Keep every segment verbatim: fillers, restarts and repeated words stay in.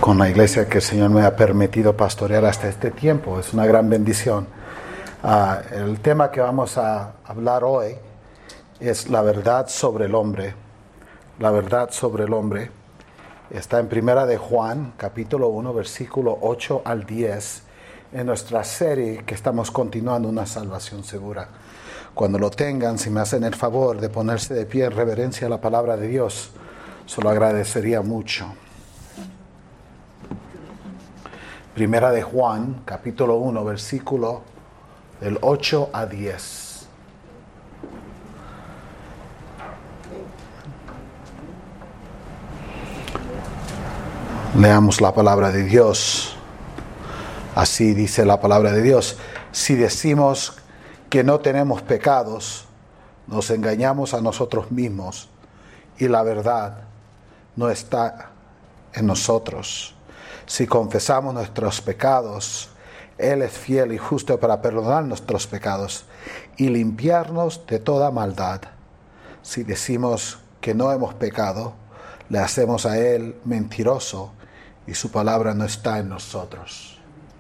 con la iglesia que el Señor me ha permitido pastorear hasta este tiempo. Es una gran bendición. Uh, el tema que vamos a hablar hoy es la verdad sobre el hombre. La verdad sobre el hombre. Está en Primera de Juan, capítulo uno, versículo ocho al diez, en nuestra serie que estamos continuando, Una Salvación Segura. Cuando lo tengan, si me hacen el favor de ponerse de pie en reverencia a la palabra de Dios, se lo agradecería mucho. Primera de Juan, capítulo uno, versículo del ocho a diez. Leamos la palabra de Dios. Así dice la palabra de Dios: si decimos que no tenemos pecados, nos engañamos a nosotros mismos y la verdad no está en nosotros. Si confesamos nuestros pecados, Él es fiel y justo para perdonar nuestros pecados y limpiarnos de toda maldad. Si decimos que no hemos pecado, le hacemos a Él mentiroso y su palabra no está en nosotros.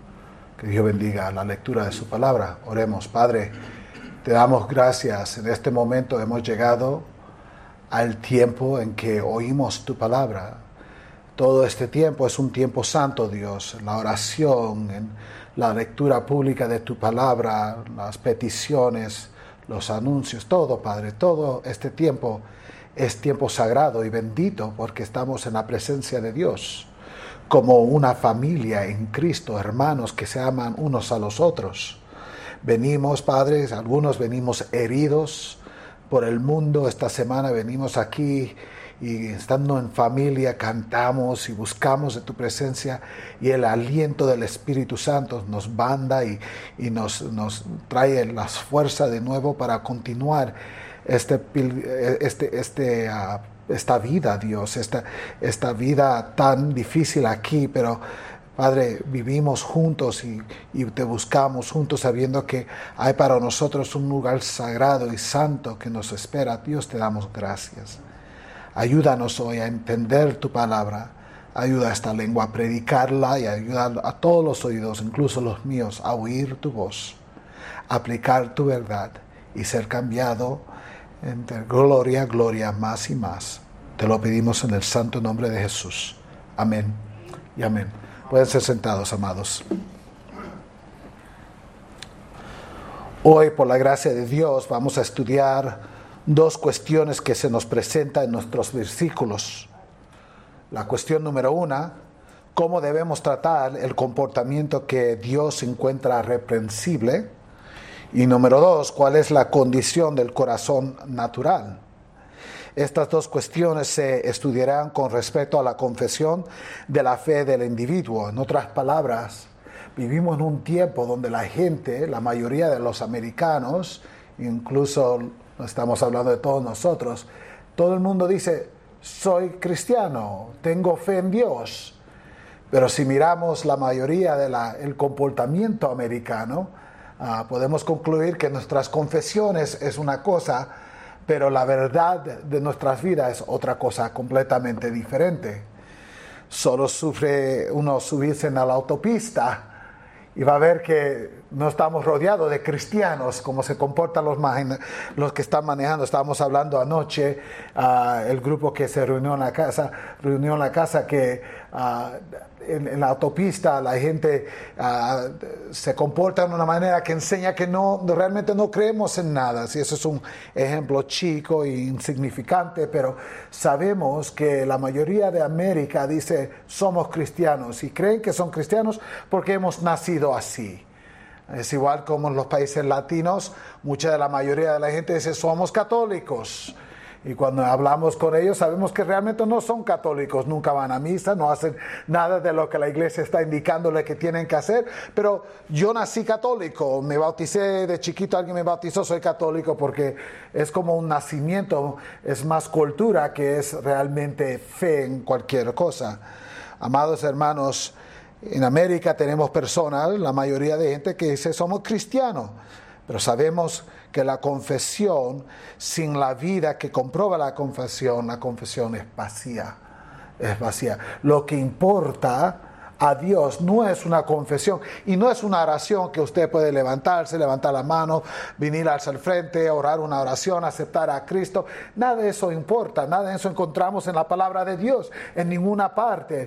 Que Dios bendiga la lectura de su palabra. Oremos. Padre, te damos gracias. En este momento hemos llegado al tiempo en que oímos tu palabra. Todo este tiempo es un tiempo santo, Dios. La oración, en la lectura pública de tu palabra, las peticiones, los anuncios, todo, Padre, todo este tiempo es tiempo sagrado y bendito porque estamos en la presencia de Dios, como una familia en Cristo, hermanos que se aman unos a los otros. Venimos, Padre, algunos venimos heridos por el mundo. Esta semana venimos aquí y estando en familia cantamos y buscamos de tu presencia, y el aliento del Espíritu Santo nos banda y, y nos, nos trae las fuerzas de nuevo para continuar este, este, este, uh, esta vida, Dios, esta, esta vida tan difícil aquí, pero Padre, vivimos juntos y, y te buscamos juntos sabiendo que hay para nosotros un lugar sagrado y santo que nos espera. Dios, te damos gracias. Ayúdanos hoy a entender tu palabra. Ayuda a esta lengua a predicarla y ayuda a todos los oídos, incluso los míos, a oír tu voz, aplicar tu verdad y ser cambiado entre gloria a gloria más y más. Te lo pedimos en el santo nombre de Jesús. Amén y amén. Pueden ser sentados, amados. Hoy, por la gracia de Dios, vamos a estudiar dos cuestiones que se nos presentan en nuestros versículos. La cuestión número una: cómo debemos tratar el comportamiento que Dios encuentra reprensible. Y número dos, cuál es la condición del corazón natural. Estas dos cuestiones se estudiarán con respecto a la confesión de la fe del individuo. En otras palabras, vivimos en un tiempo donde la gente, la mayoría de los americanos, incluso no estamos hablando de todos nosotros, todo el mundo dice: soy cristiano, tengo fe en Dios. Pero si miramos la mayoría del comportamiento americano, uh, podemos concluir que nuestras confesiones es una cosa, pero la verdad de nuestras vidas es otra cosa completamente diferente. Solo sufre uno subirse en la autopista y va a ver que no estamos rodeados de cristianos, como se comportan los, los que están manejando. Estábamos hablando anoche, uh, el grupo que se reunió en la casa, reunió en la casa que uh, en, en la autopista la gente uh, se comporta de una manera que enseña que no realmente no creemos en nada. Si eso es un ejemplo chico e insignificante, pero sabemos que la mayoría de América dice: somos cristianos, y creen que son cristianos porque hemos nacido así. Es igual como en los países latinos, mucha de la mayoría de la gente dice: somos católicos. Y cuando hablamos con ellos sabemos que realmente no son católicos, nunca van a misa, no hacen nada de lo que la iglesia está indicándole que tienen que hacer. Pero yo nací católico, me bauticé de chiquito, alguien me bautizó, soy católico, porque es como un nacimiento, es más cultura que es realmente fe en cualquier cosa. Amados hermanos, en América tenemos personas, la mayoría de gente que dice: somos cristianos, pero sabemos que la confesión, sin la vida que comprueba la confesión, la confesión es vacía. es vacía. Lo que importa a Dios no es una confesión y no es una oración que usted puede levantarse, levantar la mano, venir hacia el frente, orar una oración, aceptar a Cristo. Nada de eso importa, nada de eso encontramos en la palabra de Dios, en ninguna parte.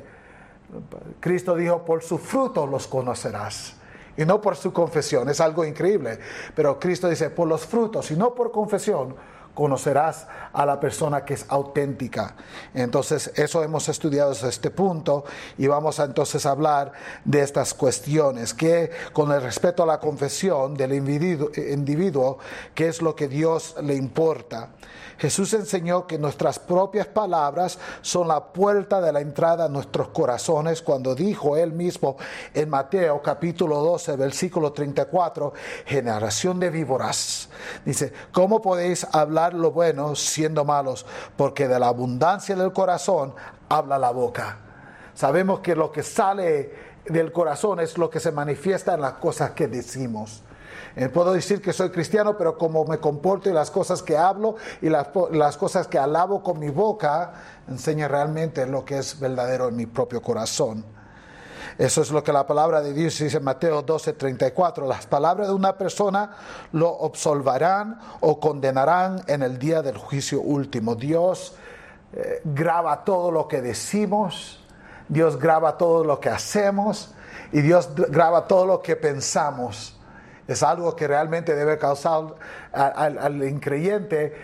Cristo dijo, por su fruto los conocerás. Y no por su confesión, es algo increíble. Pero Cristo dice, por los frutos y no por confesión, conocerás a la persona que es auténtica. Entonces, eso hemos estudiado desde este punto y vamos a entonces hablar de estas cuestiones, que con el respeto a la confesión del individuo, individuo, qué es lo que Dios le importa. Jesús enseñó que nuestras propias palabras son la puerta de la entrada a nuestros corazones cuando dijo él mismo en Mateo capítulo doce, versículo treinta y cuatro, generación de víboras. Dice, ¿cómo podéis hablar lo bueno siendo malos? Porque de la abundancia del corazón habla la boca. Sabemos que lo que sale del corazón es lo que se manifiesta en las cosas que decimos. Eh, puedo decir que soy cristiano, pero como me comporto y las cosas que hablo y las, las cosas que alabo con mi boca, enseña realmente lo que es verdadero en mi propio corazón. Eso es lo que la palabra de Dios dice en Mateo doce, treinta y cuatro. Las palabras de una persona lo absolverán o condenarán en el día del juicio último. Dios eh, graba todo lo que decimos, Dios graba todo lo que hacemos y Dios graba todo lo que pensamos. Es algo que realmente debe causar al, al increyente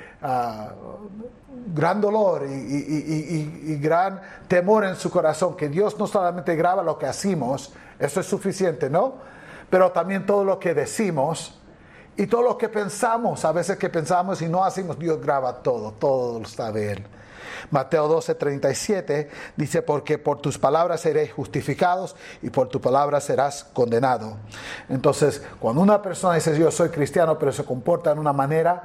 uh, gran dolor y, y, y, y, y gran temor en su corazón, que Dios no solamente graba lo que hacemos, eso es suficiente, ¿no? Pero también todo lo que decimos y todo lo que pensamos, a veces que pensamos y no hacemos, Dios graba todo, todo lo sabe Él. Mateo doce, treinta y siete dice, porque por tus palabras seréis justificados y por tu palabra serás condenado. Entonces, cuando una persona dice, yo soy cristiano, pero se comporta de una manera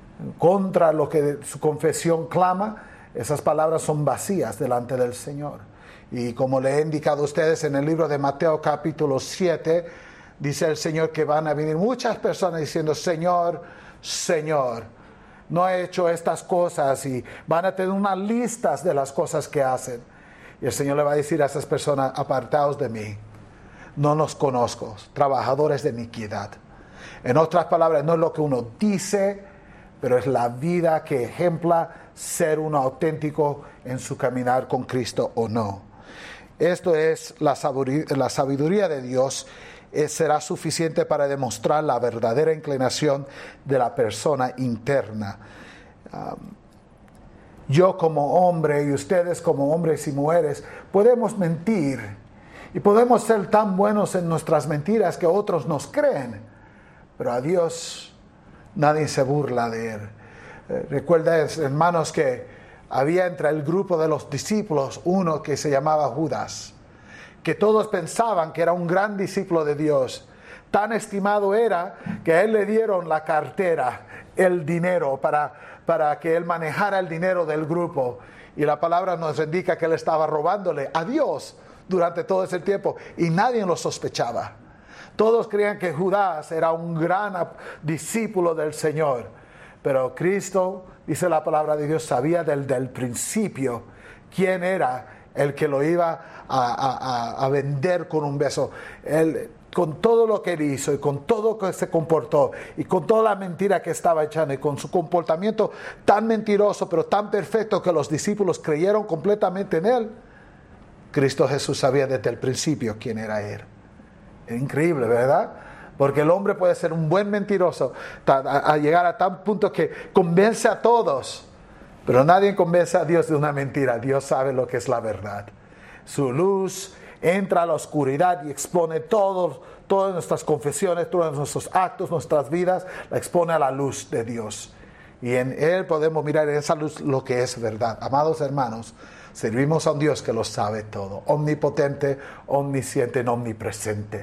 contra lo que su confesión clama, esas palabras son vacías delante del Señor. Y como le he indicado a ustedes en el libro de Mateo capítulo siete, dice el Señor que van a venir muchas personas diciendo, Señor, Señor, no he hecho estas cosas, y van a tener unas listas de las cosas que hacen. Y el Señor le va a decir a esas personas, apartaos de mí, no los conozco, trabajadores de iniquidad. En otras palabras, no es lo que uno dice, pero es la vida que ejempla ser uno auténtico en su caminar con Cristo o no. Esto es la sabiduría, la sabiduría de Dios. Será suficiente para demostrar la verdadera inclinación de la persona interna. Um, yo como hombre y ustedes como hombres y mujeres podemos mentir y podemos ser tan buenos en nuestras mentiras que otros nos creen, pero a Dios nadie se burla de Él. Eh, recuerda, hermanos, que había entre el grupo de los discípulos uno que se llamaba Judas, que todos pensaban que era un gran discípulo de Dios. Tan estimado era que a él le dieron la cartera, el dinero, para, para que él manejara el dinero del grupo. Y la palabra nos indica que él estaba robándole a Dios durante todo ese tiempo. Y nadie lo sospechaba. Todos creían que Judas era un gran discípulo del Señor. Pero Cristo, dice la palabra de Dios, sabía desde el principio quién era el que lo iba a, a, a vender con un beso. Él, con todo lo que él hizo y con todo lo que se comportó y con toda la mentira que estaba echando y con su comportamiento tan mentiroso pero tan perfecto que los discípulos creyeron completamente en él, Cristo Jesús sabía desde el principio quién era él. Es increíble, ¿verdad? Porque el hombre puede ser un buen mentiroso a, a llegar a tal punto que convence a todos. Pero nadie convence a Dios de una mentira. Dios sabe lo que es la verdad. Su luz entra a la oscuridad y expone todo, todas nuestras confesiones, todos nuestros actos, nuestras vidas, la expone a la luz de Dios. Y en Él podemos mirar en esa luz lo que es verdad. Amados hermanos, servimos a un Dios que lo sabe todo. Omnipotente, omnisciente, omnipresente.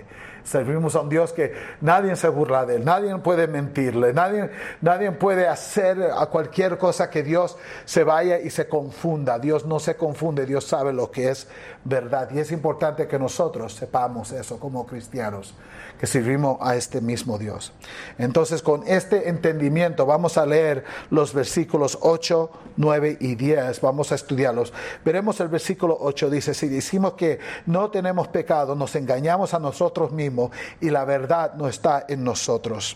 Servimos a un Dios que nadie se burla de él, nadie puede mentirle, nadie, nadie puede hacer a cualquier cosa que Dios se vaya y se confunda. Dios no se confunde, Dios sabe lo que es verdad. Y es importante que nosotros sepamos eso como cristianos, que servimos a este mismo Dios. Entonces, con este entendimiento vamos a leer los versículos ocho, nueve y diez. Vamos a estudiarlos. Veremos el versículo ocho, dice: si decimos que no tenemos pecado, nos engañamos a nosotros mismos y la verdad no está en nosotros.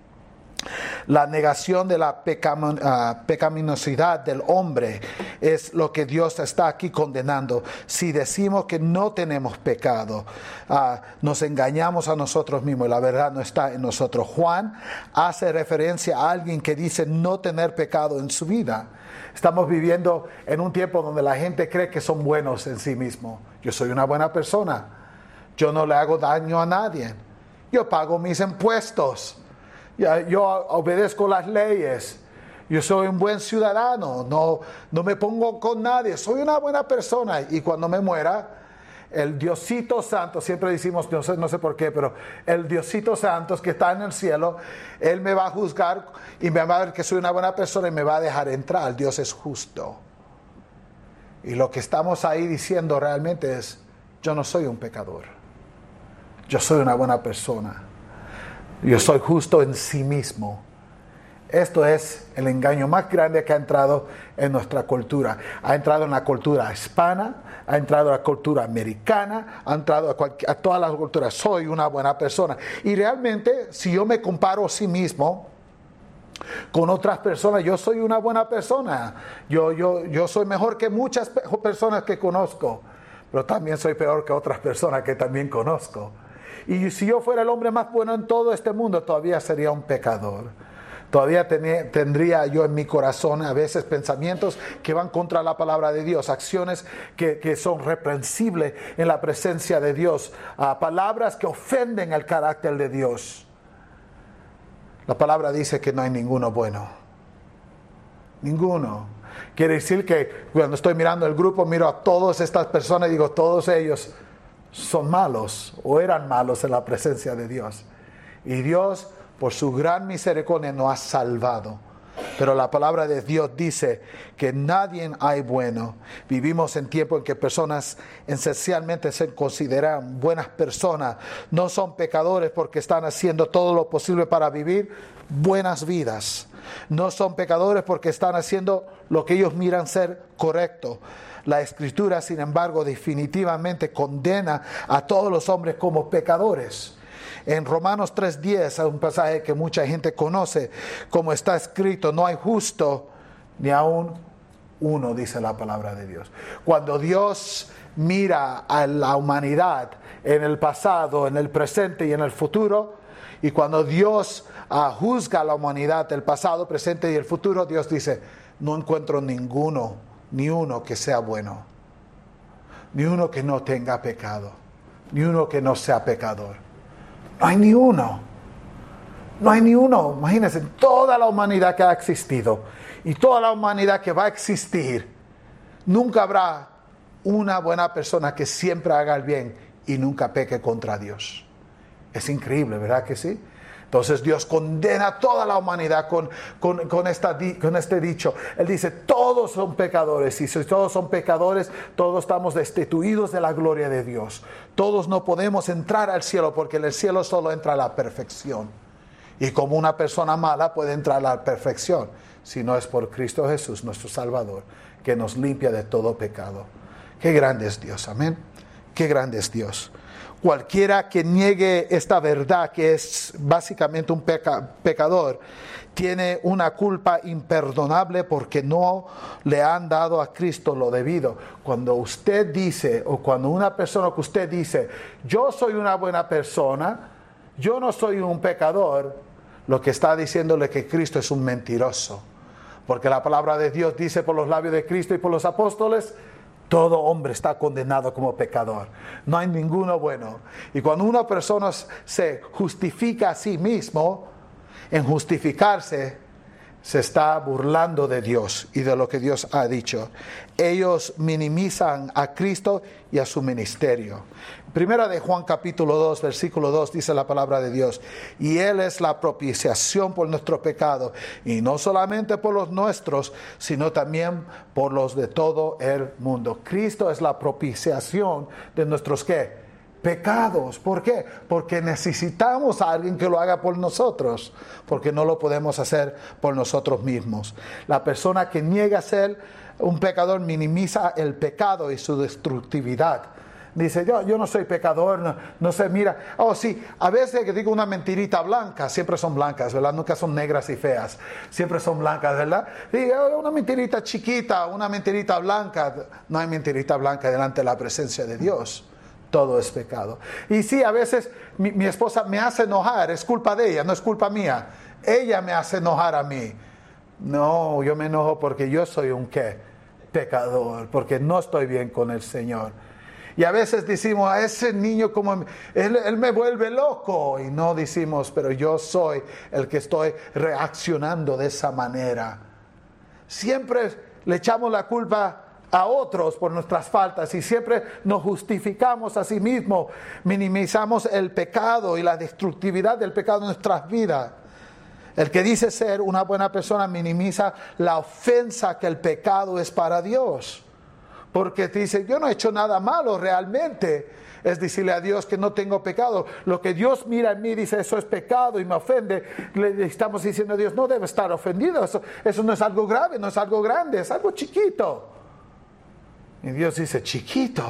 La negación de la pecam- uh, pecaminosidad del hombre es lo que Dios está aquí condenando. Si decimos que no tenemos pecado, uh, nos engañamos a nosotros mismos y la verdad no está en nosotros. Juan hace referencia a alguien que dice no tener pecado en su vida. Estamos viviendo en un tiempo donde la gente cree que son buenos en sí mismo. Yo soy una buena persona. Yo no le hago daño a nadie. Yo pago mis impuestos. Yo obedezco las leyes. Yo soy un buen ciudadano. No, no me pongo con nadie. Soy una buena persona. Y cuando me muera, el Diosito Santo, siempre decimos, no sé, no sé por qué, pero el Diosito Santo que está en el cielo, Él me va a juzgar y me va a ver que soy una buena persona y me va a dejar entrar. Dios es justo. Y lo que estamos ahí diciendo realmente es: yo no soy un pecador. Yo soy una buena persona. Yo soy justo en sí mismo. Esto es el engaño más grande que ha entrado en nuestra cultura. Ha entrado en la cultura hispana, ha entrado en la cultura americana, ha entrado a, cualquier, a todas las culturas. Soy una buena persona. Y realmente, si yo me comparo a sí mismo con otras personas, yo soy una buena persona. Yo, yo, yo soy mejor que muchas personas que conozco, pero también soy peor que otras personas que también conozco. Y si yo fuera el hombre más bueno en todo este mundo, todavía sería un pecador. Todavía tenía, tendría yo en mi corazón a veces pensamientos que van contra la palabra de Dios, acciones que, que son reprensibles en la presencia de Dios, uh, palabras que ofenden el carácter de Dios. La palabra dice que no hay ninguno bueno. Ninguno. Quiere decir que cuando estoy mirando el grupo, miro a todas estas personas y digo, todos ellos son malos o eran malos en la presencia de Dios. Y Dios, por su gran misericordia, nos ha salvado. Pero la palabra de Dios dice que nadie hay bueno. Vivimos en tiempo en que personas esencialmente se consideran buenas personas. No son pecadores porque están haciendo todo lo posible para vivir buenas vidas. No son pecadores porque están haciendo lo que ellos miran ser correcto. La Escritura, sin embargo, definitivamente condena a todos los hombres como pecadores. En Romanos tres diez hay un pasaje que mucha gente conoce, como está escrito: no hay justo ni aún uno, dice la palabra de Dios. Cuando Dios mira a la humanidad en el pasado, en el presente y en el futuro, y cuando Dios uh, juzga a la humanidad del pasado, presente y el futuro, Dios dice: no encuentro ninguno, ni uno que sea bueno, ni uno que no tenga pecado, ni uno que no sea pecador. No hay ni uno. No hay ni uno. Imagínense, toda la humanidad que ha existido y toda la humanidad que va a existir, nunca habrá una buena persona que siempre haga el bien y nunca peque contra Dios. Es increíble, ¿verdad que sí? Entonces Dios condena a toda la humanidad con, con, con, esta, con este dicho. Él dice, todos son pecadores. Y si todos son pecadores, todos estamos destituidos de la gloria de Dios. Todos no podemos entrar al cielo porque en el cielo solo entra la perfección. Y como una persona mala puede entrar a la perfección, si no es por Cristo Jesús, nuestro Salvador, que nos limpia de todo pecado. Qué grande es Dios, amén. Qué grande es Dios. Cualquiera que niegue esta verdad, que es básicamente un peca, pecador, tiene una culpa imperdonable porque no le han dado a Cristo lo debido. Cuando usted dice, o cuando una persona que usted dice, yo soy una buena persona, yo no soy un pecador, lo que está diciéndole que Cristo es un mentiroso. Porque la palabra de Dios dice por los labios de Cristo y por los apóstoles, todo hombre está condenado como pecador. No hay ninguno bueno. Y cuando una persona se justifica a sí mismo, en justificarse, se está burlando de Dios y de lo que Dios ha dicho. Ellos minimizan a Cristo y a su ministerio. Primera de Juan capítulo dos, versículo dos, dice la palabra de Dios: y Él es la propiciación por nuestro pecado, y no solamente por los nuestros, sino también por los de todo el mundo. Cristo es la propiciación de nuestros, ¿qué? Pecados. ¿Por qué? Porque necesitamos a alguien que lo haga por nosotros, porque no lo podemos hacer por nosotros mismos. La persona que niega ser un pecador minimiza el pecado y su destructividad. Dice, yo, yo no soy pecador, no, no sé, mira, oh sí, a veces que digo una mentirita blanca, siempre son blancas, ¿verdad? Nunca son negras y feas, siempre son blancas, ¿verdad? Digo, una mentirita chiquita, una mentirita blanca. No hay mentirita blanca delante de la presencia de Dios. Todo es pecado. Y sí, a veces mi, mi esposa me hace enojar, es culpa de ella, no es culpa mía. Ella me hace enojar a mí. No, yo me enojo porque yo soy un ¿qué? Pecador, porque no estoy bien con el Señor. Y a veces decimos, a ese niño como él, él me vuelve loco. Y no decimos, pero yo soy el que estoy reaccionando de esa manera. Siempre le echamos la culpa a otros por nuestras faltas y siempre nos justificamos a sí mismos, minimizamos el pecado y la destructividad del pecado en nuestras vidas. El que dice ser una buena persona minimiza la ofensa que el pecado es para Dios, porque te dice, yo no he hecho nada malo realmente. Es decirle a Dios que no tengo pecado. Lo que Dios mira en mí dice, eso es pecado y me ofende. Le estamos diciendo a Dios, no debe estar ofendido, eso, eso no es algo grave, no es algo grande, es algo chiquito. Y Dios dice, chiquito.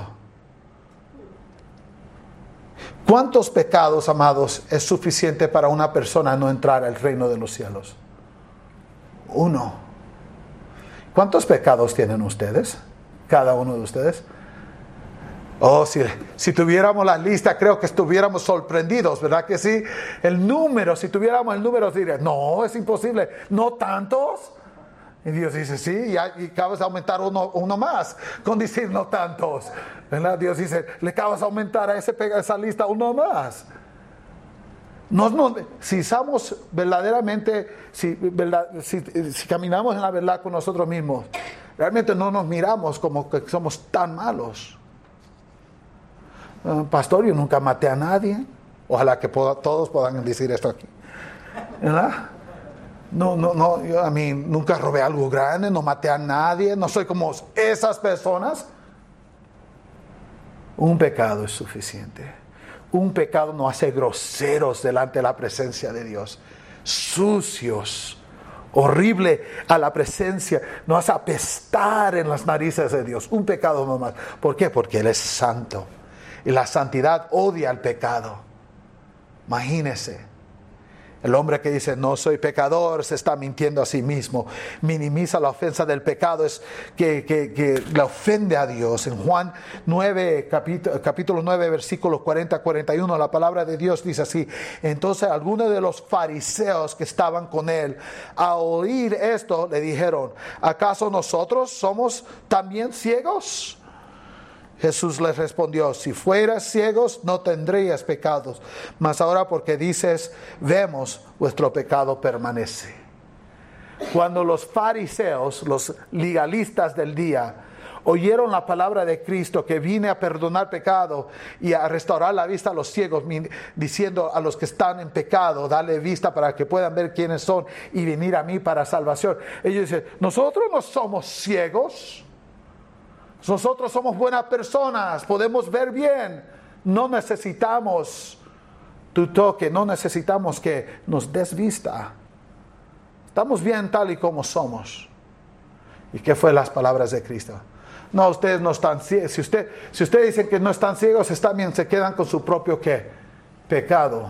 ¿Cuántos pecados, amados, es suficiente para una persona no entrar al reino de los cielos? Uno. ¿Cuántos pecados tienen ustedes? Cada uno de ustedes. Oh, si, si tuviéramos la lista, creo que estuviéramos sorprendidos, ¿verdad que sí? El número, si tuviéramos el número, diría, no, es imposible. ¿No tantos? Y Dios dice, sí, y, y acabas de aumentar uno, uno más, con decir no tantos, ¿verdad? Dios dice, le acabas de aumentar a ese, esa lista uno más. No, no, si somos verdaderamente, si, verdad, si, si caminamos en la verdad con nosotros mismos, realmente no nos miramos como que somos tan malos. Uh, pastor, yo nunca maté a nadie. Ojalá que pueda, todos puedan decir esto aquí, ¿verdad? No, no, no, yo a mí nunca robé algo grande, no maté a nadie, no soy como esas personas. Un pecado es suficiente. Un pecado nos hace groseros delante de la presencia de Dios, sucios, horrible a la presencia, nos hace apestar en las narices de Dios. Un pecado nomás. ¿Por qué? Porque Él es santo y la santidad odia el pecado. Imagínese. El hombre que dice, no soy pecador, se está mintiendo a sí mismo. Minimiza la ofensa del pecado, es que, que, que le ofende a Dios. En Juan nueve, capítulo, capítulo nueve, versículos cuarenta a cuarenta y uno, la palabra de Dios dice así. Entonces algunos de los fariseos que estaban con él, a oír esto, le dijeron, ¿acaso nosotros somos también ciegos? Jesús les respondió, si fueras ciegos no tendrías pecados, mas ahora porque dices, vemos, vuestro pecado permanece. Cuando los fariseos, los legalistas del día, oyeron la palabra de Cristo que vine a perdonar pecado y a restaurar la vista a los ciegos, diciendo a los que están en pecado, dale vista para que puedan ver quiénes son y venir a mí para salvación. Ellos dicen, nosotros no somos ciegos. Nosotros somos buenas personas, podemos ver bien, no necesitamos tu toque, no necesitamos que nos des vista. Estamos bien tal y como somos. ¿Y qué fue las palabras de Cristo? No, ustedes no están ciegos. Si usted, si ustedes dicen que no están ciegos, están bien, se quedan con su propio ¿qué? Pecado.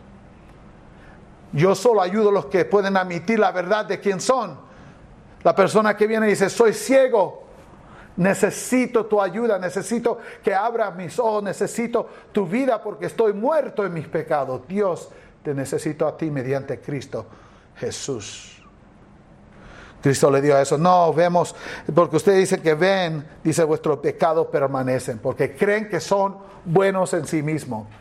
Yo solo ayudo a los que pueden admitir la verdad de quién son. La persona que viene y dice, soy ciego. Necesito tu ayuda, necesito que abras mis ojos, necesito tu vida porque estoy muerto en mis pecados. Dios, te necesito a ti mediante Cristo Jesús. Cristo le dio eso. No, vemos, porque ustedes dicen que ven, dice vuestros pecados permanecen, porque creen que son buenos en sí mismos.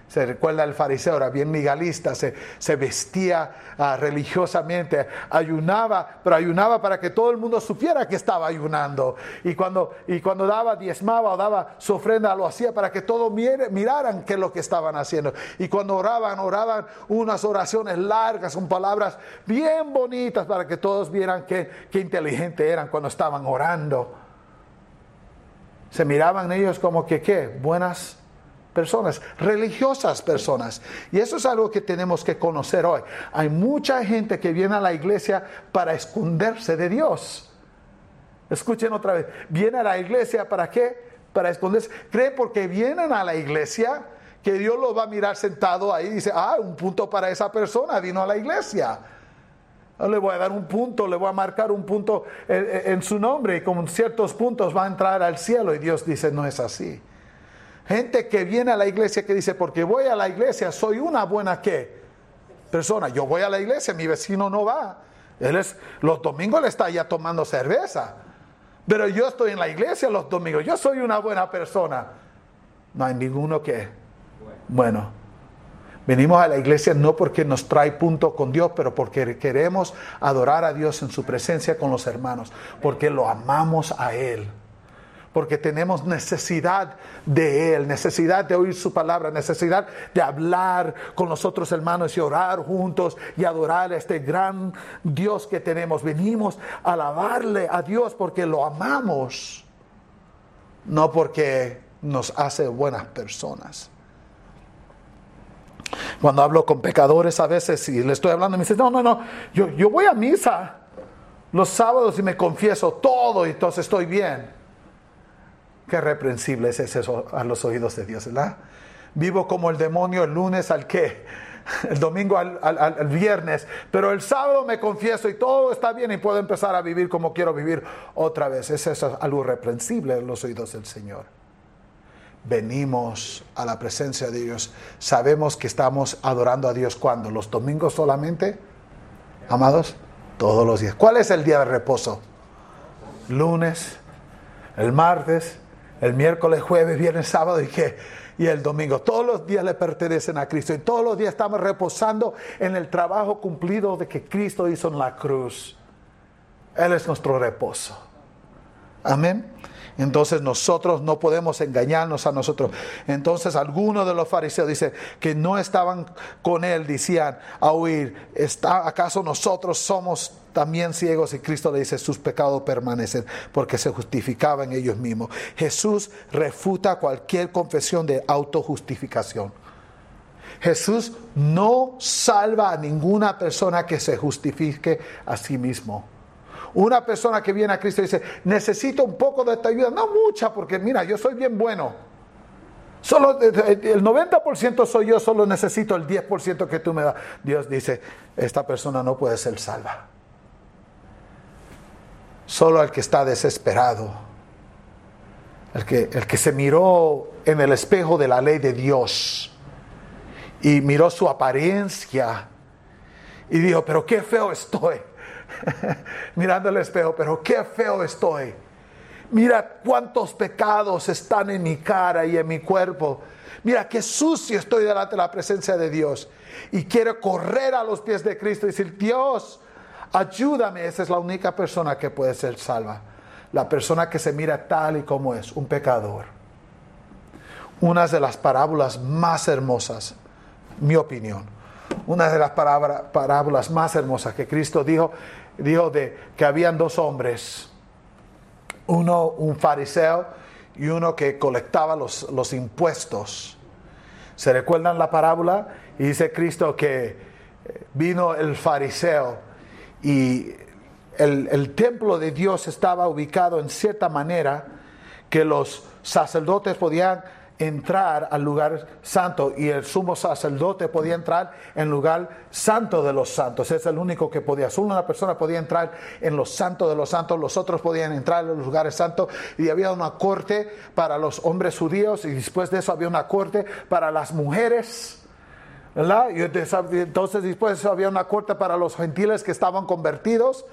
Se recuerda, el fariseo era bien legalista, se, se vestía uh, religiosamente, ayunaba, pero ayunaba para que todo el mundo supiera que estaba ayunando. Y cuando, y cuando daba, diezmaba o daba su ofrenda, lo hacía para que todos mir, miraran qué es lo que estaban haciendo. Y cuando oraban, oraban unas oraciones largas, con palabras bien bonitas para que todos vieran qué, qué inteligentes eran cuando estaban orando. Se miraban ellos como que, ¿qué? Buenas personas, religiosas personas. Y eso es algo que tenemos que conocer hoy. Hay mucha gente que viene a la iglesia para esconderse de Dios. Escuchen otra vez. Viene a la iglesia ¿para qué? Para esconderse. Cree porque vienen a la iglesia que Dios lo va a mirar sentado ahí y dice, ah, un punto para esa persona, vino a la iglesia. Le voy a dar un punto, le voy a marcar un punto en, en su nombre y con ciertos puntos va a entrar al cielo. Y Dios dice, no es así. Gente que viene a la iglesia que dice, porque voy a la iglesia, soy una buena ¿qué? Persona. Yo voy a la iglesia, mi vecino no va. Él es, los domingos le está ya tomando cerveza. Pero yo estoy en la iglesia los domingos, yo soy una buena persona. No hay ninguno que, bueno. Venimos a la iglesia no porque nos trae punto con Dios, pero porque queremos adorar a Dios en su presencia con los hermanos. Porque lo amamos a Él. Porque tenemos necesidad de Él, necesidad de oír su palabra, necesidad de hablar con los otros hermanos y orar juntos y adorar a este gran Dios que tenemos. Venimos a alabarle a Dios porque lo amamos, no porque nos hace buenas personas. Cuando hablo con pecadores a veces y le estoy hablando, me dicen, no, no, no, yo, yo voy a misa los sábados y me confieso todo y entonces estoy bien. Qué reprensible es eso a los oídos de Dios, ¿verdad? Vivo como el demonio el lunes al qué, el domingo al, al, al viernes, pero el sábado me confieso y todo está bien y puedo empezar a vivir como quiero vivir otra vez. Es eso algo reprensible en los oídos del Señor. Venimos a la presencia de Dios. Sabemos que estamos adorando a Dios ¿cuándo? ¿Los domingos solamente? Amados, todos los días. ¿Cuál es el día de reposo? Lunes, el martes, el miércoles, jueves, viernes, sábado y qué, y el domingo. Todos los días le pertenecen a Cristo y todos los días estamos reposando en el trabajo cumplido de que Cristo hizo en la cruz. Él es nuestro reposo. Amén. Entonces nosotros no podemos engañarnos a nosotros. Entonces algunos de los fariseos dicen que no estaban con él, decían a oír, ¿está, ¿acaso nosotros somos también ciegos? Y Cristo le dice, sus pecados permanecen, porque se justificaban ellos mismos. Jesús refuta cualquier confesión de autojustificación. Jesús no salva a ninguna persona que se justifique a sí mismo. Una persona que viene a Cristo y dice, necesito un poco de tu ayuda, no mucha, porque mira, yo soy bien bueno. Solo el noventa por ciento soy yo, solo necesito el diez por ciento que tú me das. Dios dice, esta persona no puede ser salva. Solo el que está desesperado, el que, el que se miró en el espejo de la ley de Dios y miró su apariencia y dijo, pero qué feo estoy. Mirando el espejo, pero qué feo estoy. Mira cuántos pecados están en mi cara y en mi cuerpo. Mira qué sucio estoy delante de la presencia de Dios. Y quiero correr a los pies de Cristo y decir, Dios, ayúdame. Esa es la única persona que puede ser salva. La persona que se mira tal y como es, un pecador. Una de las parábolas más hermosas, mi opinión, una de las parábolas más hermosas que Cristo dijo, dijo de que habían dos hombres, uno un fariseo y uno que colectaba los, los impuestos. ¿Se recuerdan la parábola? Y dice Cristo que vino el fariseo y el, el templo de Dios estaba ubicado en cierta manera que los sacerdotes podían entrar al lugar santo y el sumo sacerdote podía entrar en el lugar santo de los santos. Es el único que podía. Solo una persona podía entrar en los santos de los santos, los otros podían entrar en los lugares santos, y había una corte para los hombres judíos y después de eso había una corte para las mujeres, ¿verdad? Y entonces después de eso había una corte para los gentiles que estaban convertidos.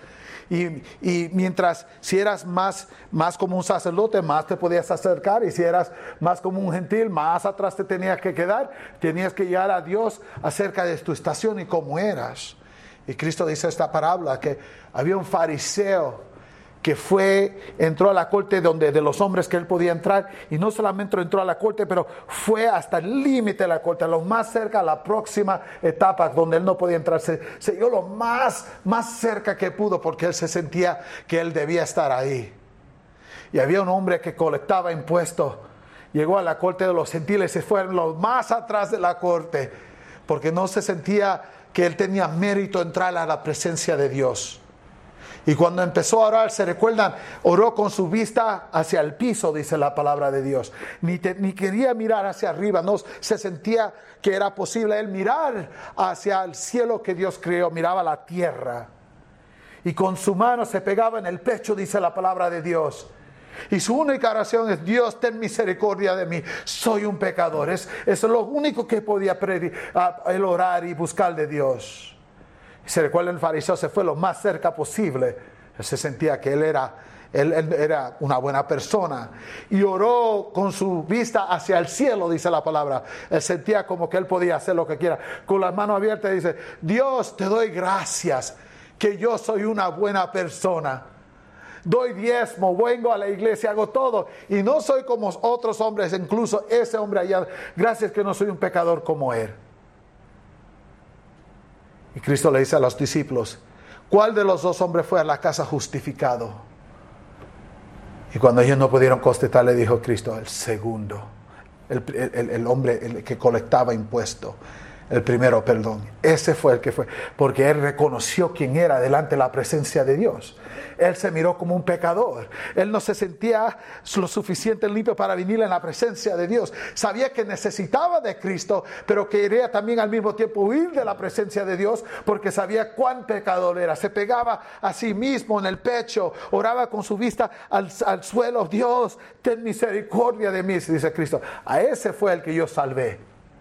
Y, y mientras si eras más, más como un sacerdote, más te podías acercar, y si eras más como un gentil, más atrás te tenías que quedar. Tenías que llegar a Dios acerca de tu estación y cómo eras. Y Cristo dice esta parábola que había un fariseo que fue, entró a la corte donde, de los hombres que él podía entrar, y no solamente entró a la corte, pero fue hasta el límite de la corte, a lo más cerca, a la próxima etapa donde él no podía entrar. Se, se dio lo más, más cerca que pudo, porque él se sentía que él debía estar ahí. Y había un hombre que colectaba impuestos, llegó a la corte de los gentiles, se fue lo más atrás de la corte, porque no se sentía que él tenía mérito entrar a la presencia de Dios. Y cuando empezó a orar, se recuerdan, oró con su vista hacia el piso, dice la palabra de Dios. Ni, te, ni quería mirar hacia arriba, no se sentía que era posible él mirar hacia el cielo que Dios creó, miraba la tierra. Y con su mano se pegaba en el pecho, dice la palabra de Dios. Y su única oración es: Dios, ten misericordia de mí, soy un pecador. Es, es lo único que podía pedir, el orar y buscar de Dios. Se recuerda, el fariseo se fue lo más cerca posible. Él se sentía que él era, él, él era una buena persona. Y oró con su vista hacia el cielo, dice la palabra. Él sentía como que él podía hacer lo que quiera. Con las manos abiertas dice: Dios, te doy gracias que yo soy una buena persona. Doy diezmo, vengo a la iglesia, hago todo. Y no soy como otros hombres, incluso ese hombre allá. Gracias que no soy un pecador como él. Y Cristo le dice a los discípulos: ¿cuál de los dos hombres fue a la casa justificado? Y cuando ellos no pudieron contestar, le dijo Cristo: el segundo, el, el, el hombre el que colectaba impuestos. El primero, perdón, ese fue el que fue, porque él reconoció quién era delante de la presencia de Dios. Él se miró como un pecador. Él no se sentía lo suficiente limpio para venir en la presencia de Dios. Sabía que necesitaba de Cristo, pero quería también al mismo tiempo huir de la presencia de Dios, porque sabía cuán pecador era. Se pegaba a sí mismo en el pecho, oraba con su vista al, al suelo: Dios, ten misericordia de mí, dice Cristo. A ese fue el que yo salvé.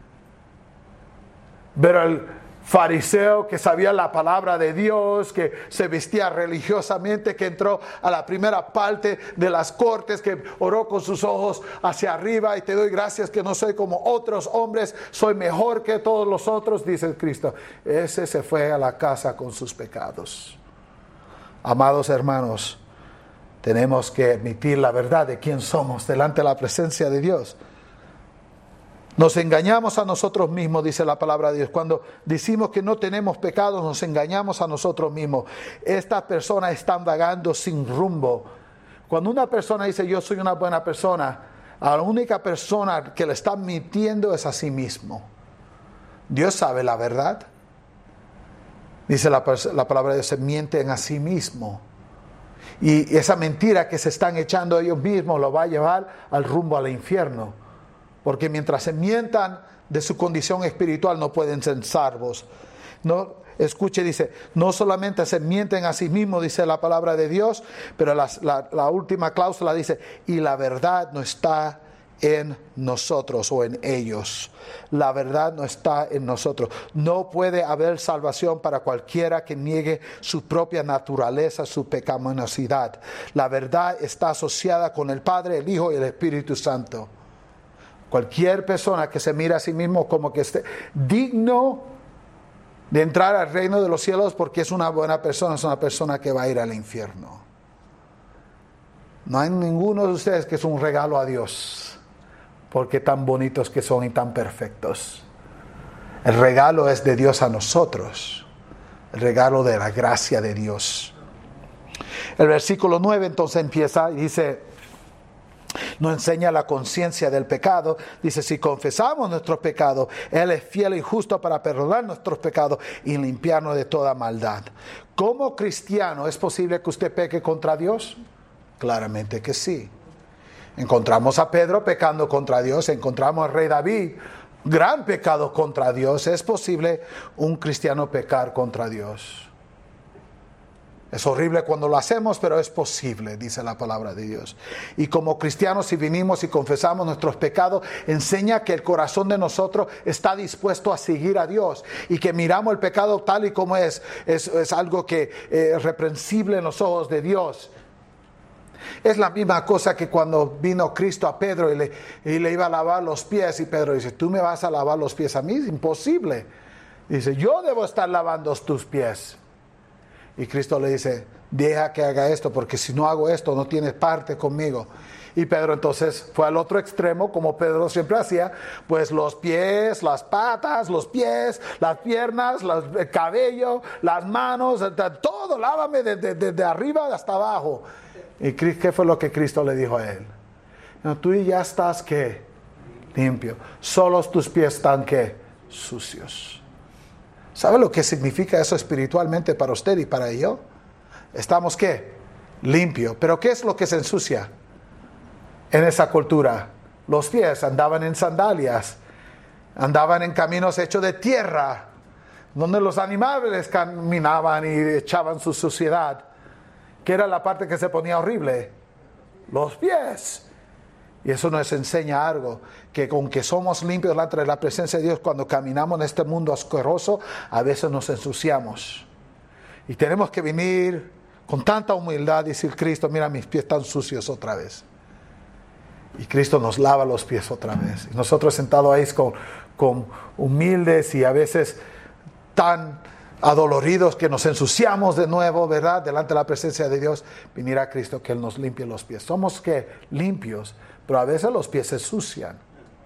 Pero el fariseo que sabía la palabra de Dios, que se vestía religiosamente, que entró a la primera parte de las cortes, que oró con sus ojos hacia arriba: y te doy gracias que no soy como otros hombres, soy mejor que todos los otros, dice Cristo. Ese se fue a la casa con sus pecados. Amados hermanos, tenemos que admitir la verdad de quién somos delante de la presencia de Dios. Nos engañamos a nosotros mismos, dice la palabra de Dios. Cuando decimos que no tenemos pecados, nos engañamos a nosotros mismos. Estas personas están vagando sin rumbo. Cuando una persona dice: yo soy una buena persona, a la única persona que le está mintiendo es a sí mismo. Dios sabe la verdad. Dice la, la palabra de Dios: se mienten a sí mismo. Y esa mentira que se están echando ellos mismos lo va a llevar al rumbo al infierno. Porque mientras se mientan de su condición espiritual, no pueden ser salvos. No, escuche, dice, no solamente se mienten a sí mismos, dice la palabra de Dios, pero la, la, la última cláusula dice: y la verdad no está en nosotros o en ellos. La verdad no está en nosotros. No puede haber salvación para cualquiera que niegue su propia naturaleza, su pecaminosidad. La verdad está asociada con el Padre, el Hijo y el Espíritu Santo. Cualquier persona que se mira a sí mismo como que esté digno de entrar al reino de los cielos porque es una buena persona, es una persona que va a ir al infierno. No hay ninguno de ustedes que es un regalo a Dios, porque tan bonitos que son y tan perfectos. El regalo es de Dios a nosotros, el regalo de la gracia de Dios. El versículo nueve entonces empieza y dice: nos enseña la conciencia del pecado. Dice: si confesamos nuestros pecados, Él es fiel y justo para perdonar nuestros pecados y limpiarnos de toda maldad. ¿Como cristiano es posible que usted peque contra Dios? Claramente que sí. Encontramos a Pedro pecando contra Dios, encontramos al rey David, gran pecado contra Dios. ¿Es posible un cristiano pecar contra Dios? Es horrible cuando lo hacemos, pero es posible, dice la palabra de Dios. Y como cristianos, si vinimos y confesamos nuestros pecados, enseña que el corazón de nosotros está dispuesto a seguir a Dios. Y que miramos el pecado tal y como es. Es, es algo que eh, es reprensible en los ojos de Dios. Es la misma cosa que cuando vino Cristo a Pedro y le, y le iba a lavar los pies. Y Pedro dice, ¿tú me vas a lavar los pies a mí? Es imposible. Dice, yo debo estar lavando tus pies. Y Cristo le dice, deja que haga esto, porque si no hago esto, no tienes parte conmigo. Y Pedro entonces fue al otro extremo, como Pedro siempre hacía, pues los pies, las patas, los pies, las piernas, los, el cabello, las manos, todo, lávame desde de, de, de arriba hasta abajo. ¿Y qué fue lo que Cristo le dijo a él? No, tú ya estás, ¿qué? Limpio. Solo tus pies están, ¿qué? Sucios. ¿Sabe lo que significa eso espiritualmente para usted y para yo? Estamos, ¿qué? Limpio. ¿Pero qué es lo que se ensucia en esa cultura? Los pies. Andaban en sandalias. Andaban en caminos hechos de tierra, donde los animales caminaban y echaban su suciedad. ¿Qué era la parte que se ponía horrible? Los pies. Y eso nos enseña algo, que aunque somos limpios delante de la presencia de Dios, cuando caminamos en este mundo asqueroso, a veces nos ensuciamos. Y tenemos que venir con tanta humildad y decir, Cristo, mira, mis pies están sucios otra vez. Y Cristo nos lava los pies otra vez. Y nosotros sentados ahí con, con humildes y a veces tan adoloridos que nos ensuciamos de nuevo, ¿verdad? Delante de la presencia de Dios, venir a Cristo que Él nos limpie los pies. Somos que limpios, pero a veces los pies se ensucian.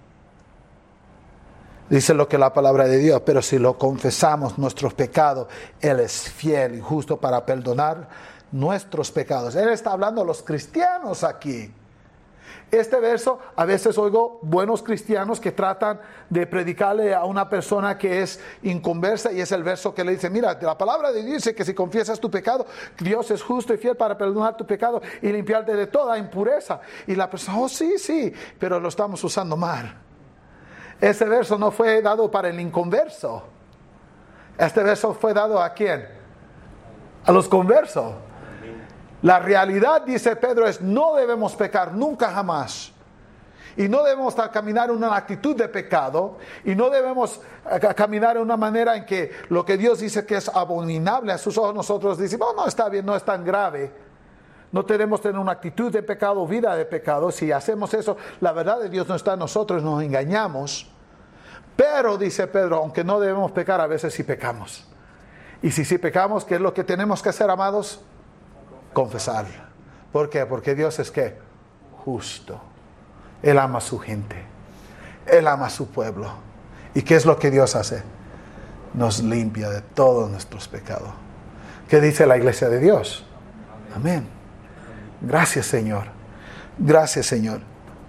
Dice lo que la palabra de Dios, pero si lo confesamos nuestros pecados, Él es fiel y justo para perdonar nuestros pecados. Él está hablando a los cristianos aquí. Este verso, a veces oigo buenos cristianos que tratan de predicarle a una persona que es inconversa, y es el verso que le dice, mira, la palabra de Dios dice que si confiesas tu pecado, Dios es justo y fiel para perdonar tu pecado y limpiarte de toda impureza. Y la persona, oh sí, sí, pero lo estamos usando mal. Ese verso no fue dado para el inconverso. Este verso fue dado ¿a quién? A los conversos. La realidad, dice Pedro, es no debemos pecar nunca jamás. Y no debemos caminar en una actitud de pecado. Y no debemos caminar en una manera en que lo que Dios dice que es abominable a sus ojos, nosotros decimos, oh, no, está bien, no es tan grave. No tenemos que tener una actitud de pecado, vida de pecado. Si hacemos eso, la verdad de Dios no está en nosotros, nos engañamos. Pero, dice Pedro, aunque no debemos pecar, a veces sí pecamos. Y si sí pecamos, ¿qué es lo que tenemos que hacer, amados? Confesar. ¿Por qué? Porque Dios es ¿qué? Justo. Él ama a su gente. Él ama a su pueblo. ¿Y qué es lo que Dios hace? Nos limpia de todos nuestros pecados. ¿Qué dice la iglesia de Dios? Amén. Gracias, Señor. Gracias, Señor.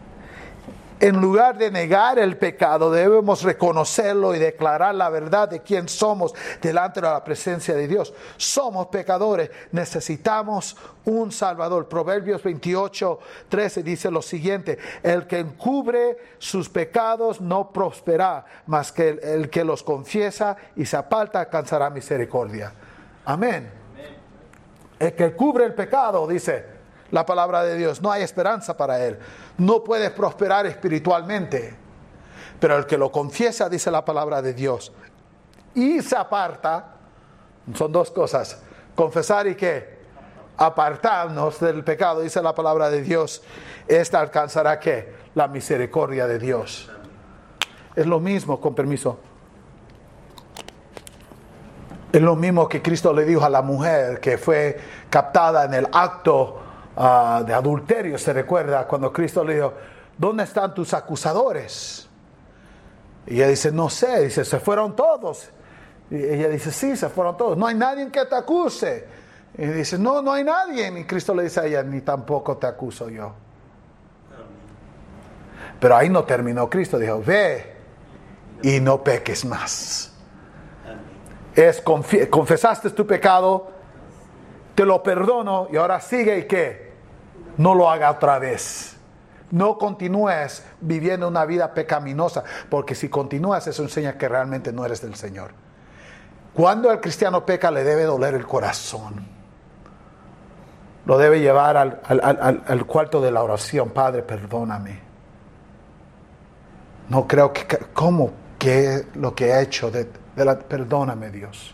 En lugar de negar el pecado, debemos reconocerlo y declarar la verdad de quién somos delante de la presencia de Dios. Somos pecadores, necesitamos un Salvador. Proverbios veintiocho, trece dice lo siguiente: el que encubre sus pecados no prosperará, mas que el, el que los confiesa y se aparta alcanzará misericordia. Amén. El que cubre el pecado, dice la palabra de Dios, no hay esperanza para él. No puede prosperar espiritualmente. Pero el que lo confiesa, dice la palabra de Dios, y se aparta, son dos cosas: confesar y qué, apartarnos del pecado, dice la palabra de Dios. Este alcanzará qué, la misericordia de Dios. Es lo mismo, con permiso. Es lo mismo que Cristo le dijo a la mujer que fue captada en el acto Uh, de adulterio. Se recuerda cuando Cristo le dijo: ¿dónde están tus acusadores? Y ella dice: no sé. Dice: se fueron todos. Y ella dice: sí, se fueron todos. No hay nadie que te acuse. Y dice: no, no hay nadie. Y Cristo le dice a ella: ni tampoco te acuso yo. Pero ahí no terminó. Cristo dijo: ve y no peques más. Es confi- confesaste tu pecado, te lo perdono, y ahora sigue y qué, no lo haga otra vez. No continúes viviendo una vida pecaminosa, porque si continúas, eso enseña que realmente no eres del Señor. Cuando el cristiano peca, le debe doler el corazón. lo debe llevar al, al, al, al cuarto de la oración. Padre, perdóname. No creo que, ¿cómo? ¿Qué lo que he hecho? De, de la, perdóname, Dios.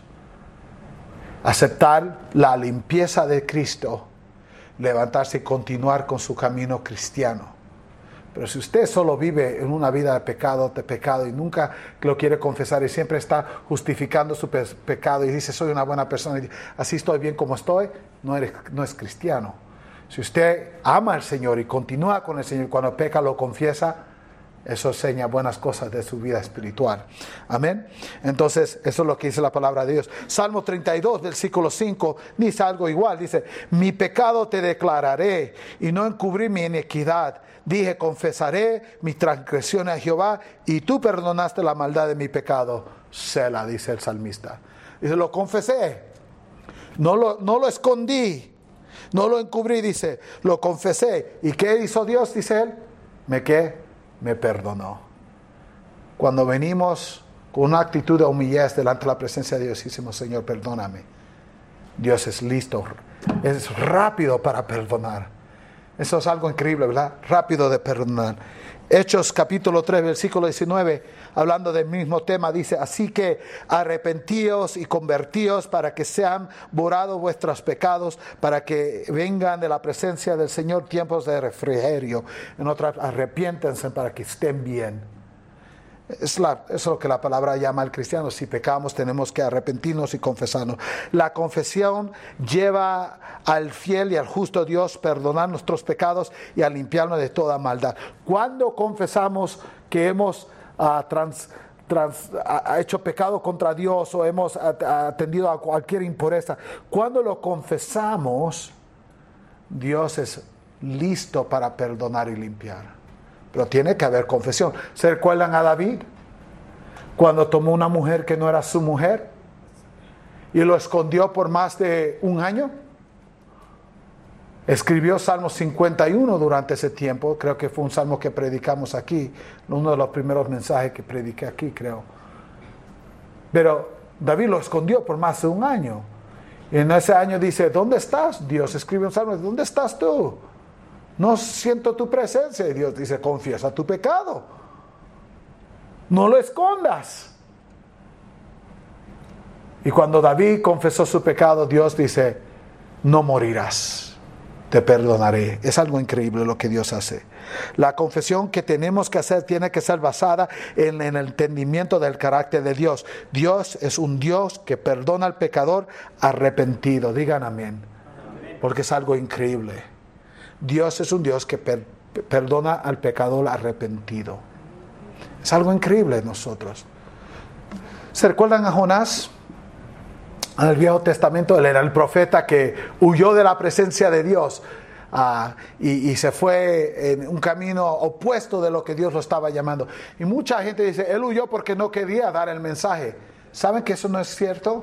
Aceptar la limpieza de Cristo, levantarse y continuar con su camino cristiano. Pero si usted solo vive en una vida de pecado, de pecado y nunca lo quiere confesar y siempre está justificando su pe- pecado y dice soy una buena persona y así estoy bien como estoy, no, eres, no es cristiano. Si usted ama al Señor y continúa con el Señor y cuando peca lo confiesa, eso enseña buenas cosas de su vida espiritual. Amén. Entonces, eso es lo que dice la palabra de Dios. Salmo treinta y dos, versículo cinco, dice algo igual. Dice, mi pecado te declararé y no encubrí mi iniquidad. Dije, confesaré mi transgresión a Jehová y tú perdonaste la maldad de mi pecado. Selah, dice el salmista. Dice, lo confesé. No lo, no lo escondí. No lo encubrí, dice. Lo confesé. ¿Y qué hizo Dios? Dice él. ¿Me qué? Me perdonó. Cuando venimos con una actitud de humillez delante de la presencia de Dios, decimos, Señor, perdóname. Dios es listo, es rápido para perdonar. Eso es algo increíble, ¿verdad? Rápido de perdonar. Hechos capítulo tres, versículo diecinueve, hablando del mismo tema, dice, así que arrepentíos y convertíos para que sean borrados vuestros pecados, para que vengan de la presencia del Señor tiempos de refrigerio. En otras, arrepiéntense para que estén bien. Es, la, es lo que la palabra llama al cristiano. Si pecamos tenemos que arrepentirnos y confesarnos. La confesión lleva al fiel y al justo Dios perdonar nuestros pecados y a limpiarnos de toda maldad. Cuando confesamos que hemos uh, trans, trans, uh, hecho pecado contra Dios o hemos atendido a cualquier impureza, cuando lo confesamos, Dios es listo para perdonar y limpiar. Pero tiene que haber confesión. ¿Se recuerdan a David? Cuando tomó una mujer que no era su mujer y lo escondió por más de un año. Escribió Salmo cincuenta y uno durante ese tiempo. Creo que fue un salmo que predicamos aquí. Uno de los primeros mensajes que prediqué aquí, creo. Pero David lo escondió por más de un año. Y en ese año dice, ¿dónde estás? Dios escribe un salmo, ¿dónde estás tú? No siento tu presencia. Y Dios dice, confiesa tu pecado. No lo escondas. Y cuando David confesó su pecado, Dios dice, no morirás, te perdonaré. Es algo increíble lo que Dios hace. La confesión que tenemos que hacer tiene que ser basada en, en el entendimiento del carácter de Dios. Dios es un Dios que perdona al pecador arrepentido. Digan amén. Porque es algo increíble. Dios es un Dios que per, perdona al pecador arrepentido. Es algo increíble en nosotros. ¿Se recuerdan a Jonás? En el Viejo Testamento, él era el profeta que huyó de la presencia de Dios uh, y, y se fue en un camino opuesto de lo que Dios lo estaba llamando. Y mucha gente dice, él huyó porque no quería dar el mensaje. ¿Saben que eso no es cierto?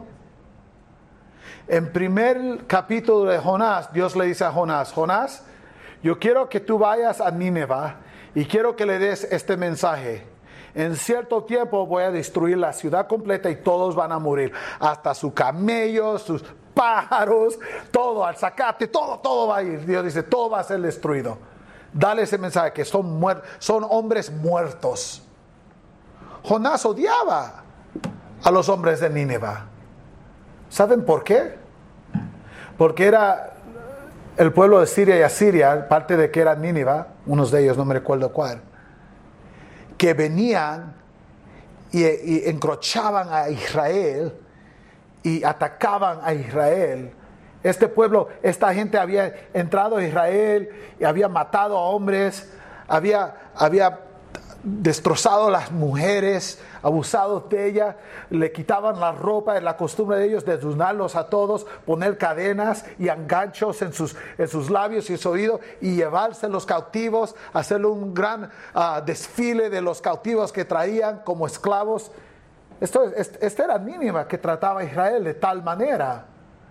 En primer capítulo de Jonás, Dios le dice a Jonás, Jonás, yo quiero que tú vayas a Nínive y quiero que le des este mensaje. En cierto tiempo voy a destruir la ciudad completa y todos van a morir. Hasta sus camellos, sus pájaros, todo, al zacate, todo, todo va a ir. Dios dice, todo va a ser destruido. Dale ese mensaje que son, muer- son hombres muertos. Jonás odiaba a los hombres de Nínive. ¿Saben por qué? Porque era el pueblo de Siria y Asiria, parte de que era Nínive, unos de ellos, no me recuerdo cuál, que venían y, y encrochaban a Israel y atacaban a Israel. Este pueblo, esta gente había entrado a Israel y había matado a hombres, había, había destrozado a las mujeres, abusado de ellas, le quitaban la ropa, la costumbre de ellos desnudarlos a todos, poner cadenas y enganchos en sus, en sus labios y sus oídos y llevarse los cautivos, hacerle un gran uh, desfile de los cautivos que traían como esclavos. Esto, esta era Nínive que trataba a Israel de tal manera.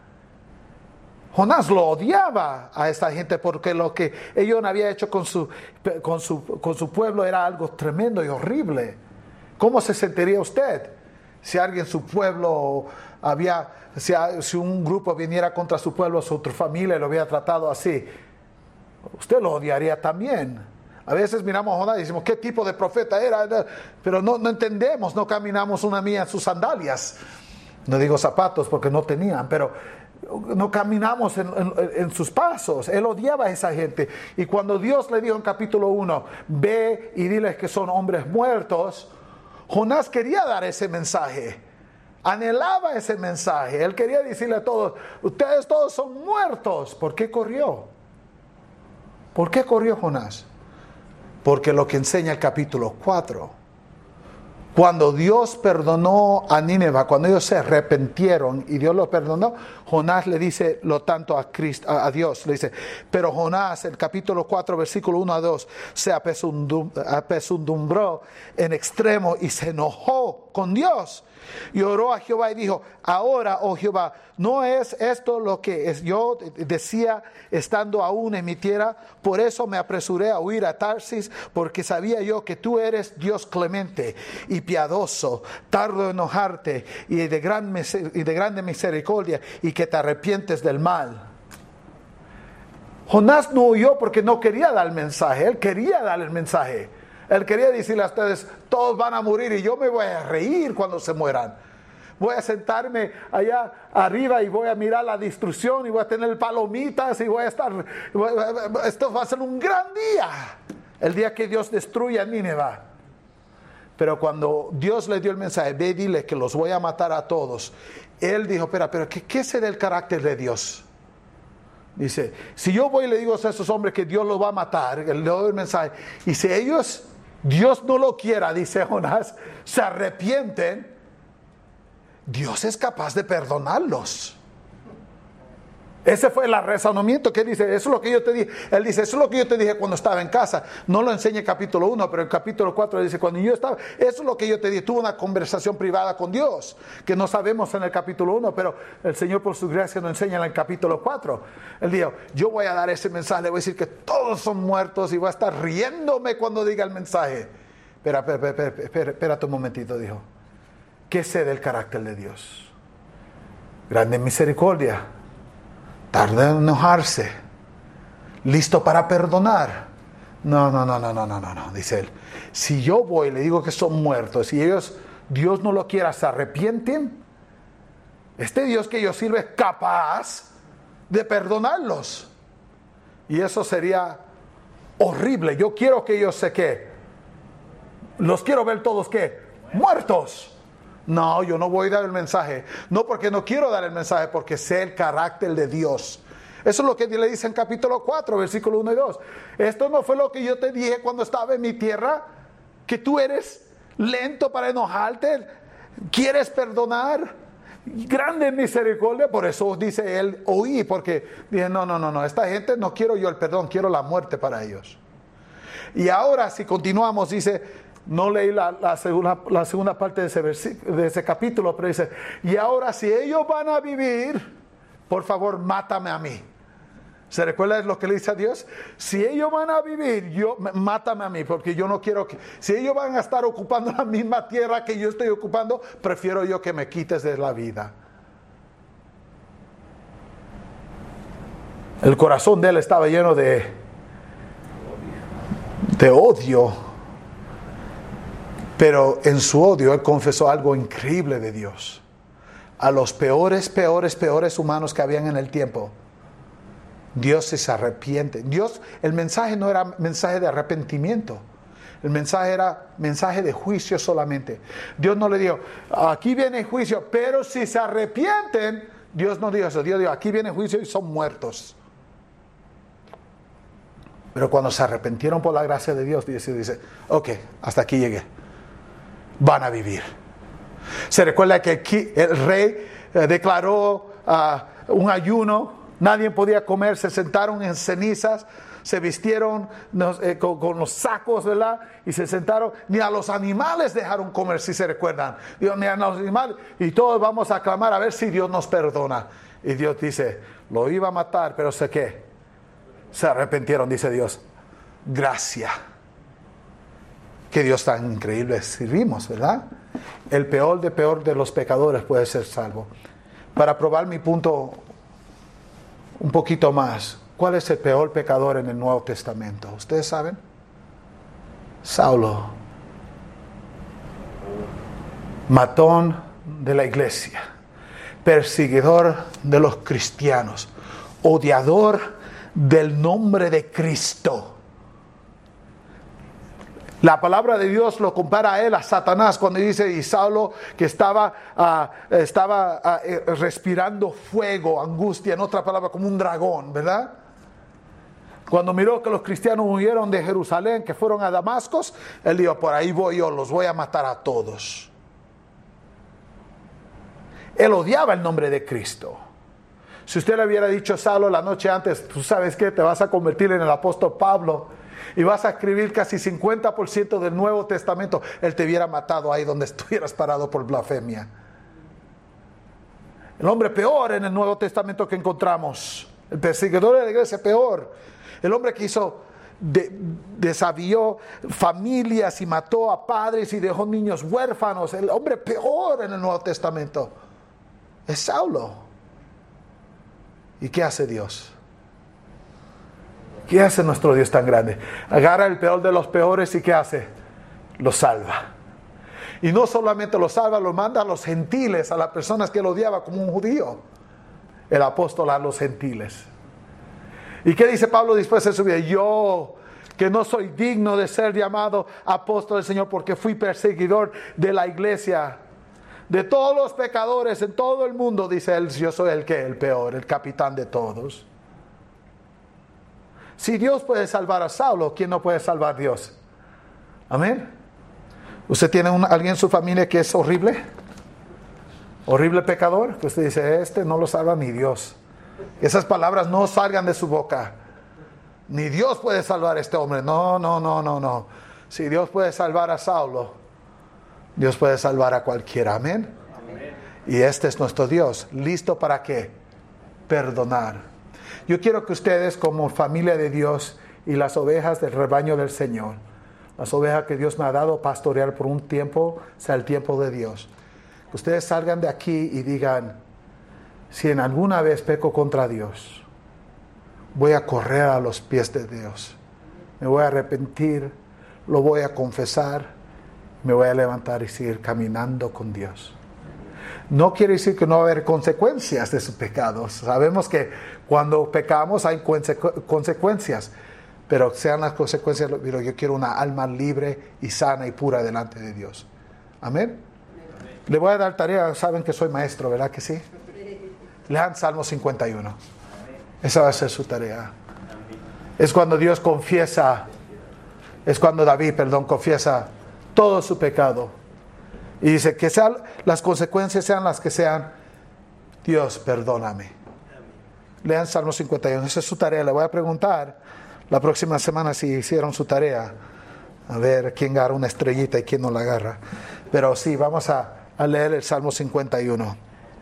Jonás lo odiaba a esta gente porque lo que ellos habían hecho con su, con su, con su pueblo era algo tremendo y horrible. ¿Cómo se sentiría usted Si alguien, su pueblo, había, si, si un grupo viniera contra su pueblo, su familia lo había tratado así, usted lo odiaría también. A veces miramos a Jonás y decimos, ¿qué tipo de profeta era? Pero no, no entendemos, no caminamos una milla en sus sandalias. No digo zapatos porque no tenían, pero no caminamos en, en, en sus pasos. Él odiaba a esa gente. Y cuando Dios le dijo en capítulo uno, ve y diles que son hombres muertos, Jonás quería dar ese mensaje. Anhelaba ese mensaje. Él quería decirle a todos, ustedes todos son muertos. ¿Por qué corrió? ¿Por qué corrió Jonás? Porque lo que enseña el capítulo cuatro. Cuando Dios perdonó a Nínive, cuando ellos se arrepintieron y Dios los perdonó, Jonás le dice lo tanto a, Cristo, a, a Dios, le dice, pero Jonás, el capítulo cuatro, versículo uno a dos, se apesadumbró en extremo y se enojó con Dios. Y oró a Jehová y dijo, ahora, oh Jehová, ¿no es esto lo que es yo decía estando aún en mi tierra? Por eso me apresuré a huir a Tarsis, porque sabía yo que tú eres Dios clemente y piadoso, tardo en enojarte y de, gran, y de grande misericordia, y que te arrepientes del mal. Jonás no huyó porque no quería dar el mensaje, él quería dar el mensaje. Él quería decirle a ustedes, todos van a morir y yo me voy a reír cuando se mueran. Voy a sentarme allá arriba y voy a mirar la destrucción y voy a tener palomitas y voy a estar... Esto va a ser un gran día, el día que Dios destruya a Nínive. Pero cuando Dios le dio el mensaje, ve y dile que los voy a matar a todos. Él dijo, espera, pero ¿qué, qué será el carácter de Dios? Dice, si yo voy y le digo a esos hombres que Dios los va a matar, le doy el mensaje, y si ellos, Dios no lo quiera, dice Jonás, se arrepienten, Dios es capaz de perdonarlos. Ese fue el razonamiento que dice, eso es lo que yo te dije. Él dice, eso es lo que yo te dije cuando estaba en casa. No lo enseña en capítulo uno, pero en capítulo cuatro dice, cuando yo estaba, eso es lo que yo te dije. Tuve una conversación privada con Dios, que no sabemos en el capítulo uno, pero el Señor por su gracia nos enseña en el capítulo cuatro. Él dijo, yo voy a dar ese mensaje, le voy a decir que todos son muertos y voy a estar riéndome cuando diga el mensaje. Espera, espera, espera, espera, espérate un momentito, dijo. ¿Qué sé del carácter de Dios? Grande misericordia, tarda en enojarse, listo para perdonar. No, no, no, no, no, no, no, no, dice él. Si yo voy y le digo que son muertos y ellos, Dios no lo quiera, se arrepienten, este Dios que yo sirvo es capaz de perdonarlos. Y eso sería horrible. Yo quiero que ellos se qué. Los quiero ver todos qué, muertos. No, yo no voy a dar el mensaje. No porque no quiero dar el mensaje, porque sé el carácter de Dios. Eso es lo que le dice en capítulo cuatro, versículo uno y dos. Esto no fue lo que yo te dije cuando estaba en mi tierra, que tú eres lento para enojarte, quieres perdonar, grande misericordia. Por eso dice él, oí, porque dije, no, no, no, no, esta gente no quiero yo el perdón, quiero la muerte para ellos. Y ahora si continuamos, dice... No leí la, la, segunda, la segunda parte de ese, de ese capítulo, pero dice, y ahora si ellos van a vivir, por favor, mátame a mí. ¿Se recuerda lo que le dice a Dios? Si ellos van a vivir, yo, mátame a mí, porque yo no quiero que... Si ellos van a estar ocupando la misma tierra que yo estoy ocupando, prefiero yo que me quites de la vida. El corazón de él estaba lleno de, de odio. Pero en su odio él confesó algo increíble de Dios. A los peores, peores, peores humanos que habían en el tiempo, Dios se arrepiente. Dios, el mensaje no era mensaje de arrepentimiento. El mensaje era mensaje de juicio solamente. Dios no le dijo, aquí viene el juicio, pero si se arrepienten, Dios no dijo eso. Dios dijo, aquí viene el juicio y son muertos. Pero cuando se arrepintieron por la gracia de Dios, dice, dice, ok, hasta aquí llegué. Van a vivir. Se recuerda que aquí el rey eh, declaró uh, un ayuno, nadie podía comer, se sentaron en cenizas, se vistieron nos, eh, con, con los sacos, ¿verdad? Y se sentaron, ni a los animales dejaron comer, si se recuerdan, Dios, ni a los animales, y todos vamos a clamar a ver si Dios nos perdona. Y Dios dice, lo iba a matar, pero sé qué, se arrepintieron, dice Dios, gracia. Qué Dios tan increíble servimos, ¿verdad? El peor de peor de los pecadores puede ser salvo. Para probar mi punto un poquito más, ¿cuál es el peor pecador en el Nuevo Testamento? ¿Ustedes saben? Saulo. Matón de la iglesia, perseguidor de los cristianos, odiador del nombre de Cristo. La palabra de Dios lo compara a él, a Satanás, cuando dice, y Saulo que estaba, uh, estaba uh, respirando fuego, angustia, en otra palabra, como un dragón, ¿verdad? Cuando miró que los cristianos huyeron de Jerusalén, que fueron a Damasco, él dijo, por ahí voy yo, los voy a matar a todos. Él odiaba el nombre de Cristo. Si usted le hubiera dicho a Saulo la noche antes, tú sabes qué, te vas a convertir en el apóstol Pablo y vas a escribir casi cincuenta por ciento del Nuevo Testamento, él te hubiera matado ahí donde estuvieras parado por blasfemia. El hombre peor en el Nuevo Testamento que encontramos, el perseguidor de la iglesia peor, el hombre que hizo, de, desavió familias y mató a padres y dejó niños huérfanos, el hombre peor en el Nuevo Testamento es Saulo. ¿Y qué hace Dios? ¿Qué hace nuestro Dios tan grande? Agarra el peor de los peores y ¿qué hace? Lo salva. Y no solamente lo salva, lo manda a los gentiles, a las personas que lo odiaba como un judío. El apóstol a los gentiles. ¿Y qué dice Pablo después de su vida? Yo, que no soy digno de ser llamado apóstol del Señor porque fui perseguidor de la iglesia, de todos los pecadores en todo el mundo, dice él, yo soy el que, el peor, el capitán de todos. Si Dios puede salvar a Saulo, ¿quién no puede salvar a Dios? Amén. ¿Usted tiene un, alguien en su familia que es horrible? ¿Horrible pecador? Que usted dice, este no lo salva ni Dios. Esas palabras no salgan de su boca. Ni Dios puede salvar a este hombre. No, no, no, no, no. Si Dios puede salvar a Saulo, Dios puede salvar a cualquiera. Amén. Amén. Y este es nuestro Dios. ¿Listo para qué? Perdonar. Yo quiero que ustedes, como familia de Dios y las ovejas del rebaño del Señor, las ovejas que Dios me ha dado pastorear por un tiempo, sea el tiempo de Dios, que ustedes salgan de aquí y digan, si en alguna vez peco contra Dios, voy a correr a los pies de Dios, me voy a arrepentir, lo voy a confesar, me voy a levantar y seguir caminando con Dios. No quiere decir que no va a haber consecuencias de sus pecados. Sabemos que cuando pecamos hay consecu- consecuencias, pero sean las consecuencias, pero yo quiero una alma libre y sana y pura delante de Dios. Amén. Amén. Le voy a dar tarea, saben que soy maestro, ¿verdad que sí? Lean Salmo cincuenta y uno. Amén. Esa va a ser su tarea. Amén. Es cuando Dios confiesa, es cuando David, perdón, confiesa todo su pecado. Y dice que sean, las consecuencias sean las que sean, Dios, perdóname. Lean Salmo cincuenta y uno, esa es su tarea. Le voy a preguntar la próxima semana si hicieron su tarea. A ver quién agarra una estrellita y quién no la agarra. Pero sí, vamos a, a leer el Salmo cincuenta y uno.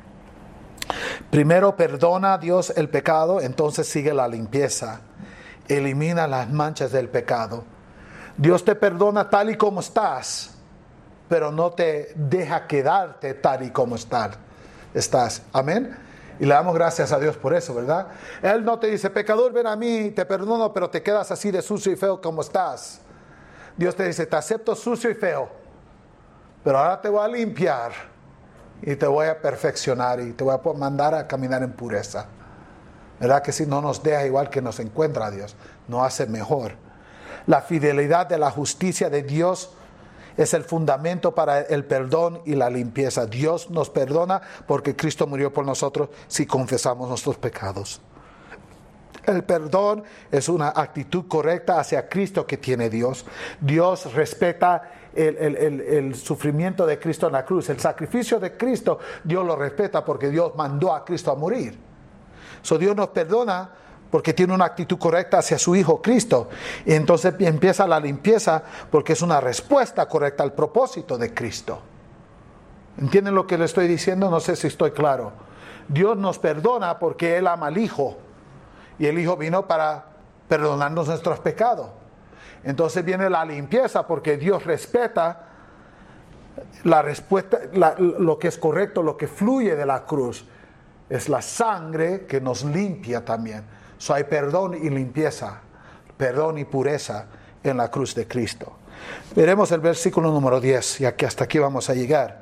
Primero perdona a Dios el pecado, entonces sigue la limpieza. Elimina las manchas del pecado. Dios te perdona tal y como estás, pero no te deja quedarte tal y como estás. estás. Amén. Y le damos gracias a Dios por eso, ¿verdad? Él no te dice, pecador, ven a mí, te perdono, pero te quedas así de sucio y feo como estás. Dios te dice, te acepto sucio y feo, pero ahora te voy a limpiar y te voy a perfeccionar y te voy a mandar a caminar en pureza. ¿Verdad que si no nos deja igual que nos encuentra Dios, nos hace mejor? La fidelidad de la justicia de Dios es el fundamento para el perdón y la limpieza. Dios nos perdona porque Cristo murió por nosotros si confesamos nuestros pecados. El perdón es una actitud correcta hacia Cristo que tiene Dios. Dios respeta el, el, el, el sufrimiento de Cristo en la cruz. El sacrificio de Cristo, Dios lo respeta porque Dios mandó a Cristo a morir. So, Dios nos perdona porque tiene una actitud correcta hacia su Hijo Cristo. Y entonces empieza la limpieza porque es una respuesta correcta al propósito de Cristo. ¿Entienden lo que le estoy diciendo? No sé si estoy claro. Dios nos perdona porque Él ama al Hijo. Y el Hijo vino para perdonarnos nuestros pecados. Entonces viene la limpieza porque Dios respeta La respuesta, la, lo que es correcto, lo que fluye de la cruz, es la sangre que nos limpia también. So, hay perdón y limpieza, perdón y pureza en la cruz de Cristo. Veremos el versículo número diez, ya que hasta aquí vamos a llegar.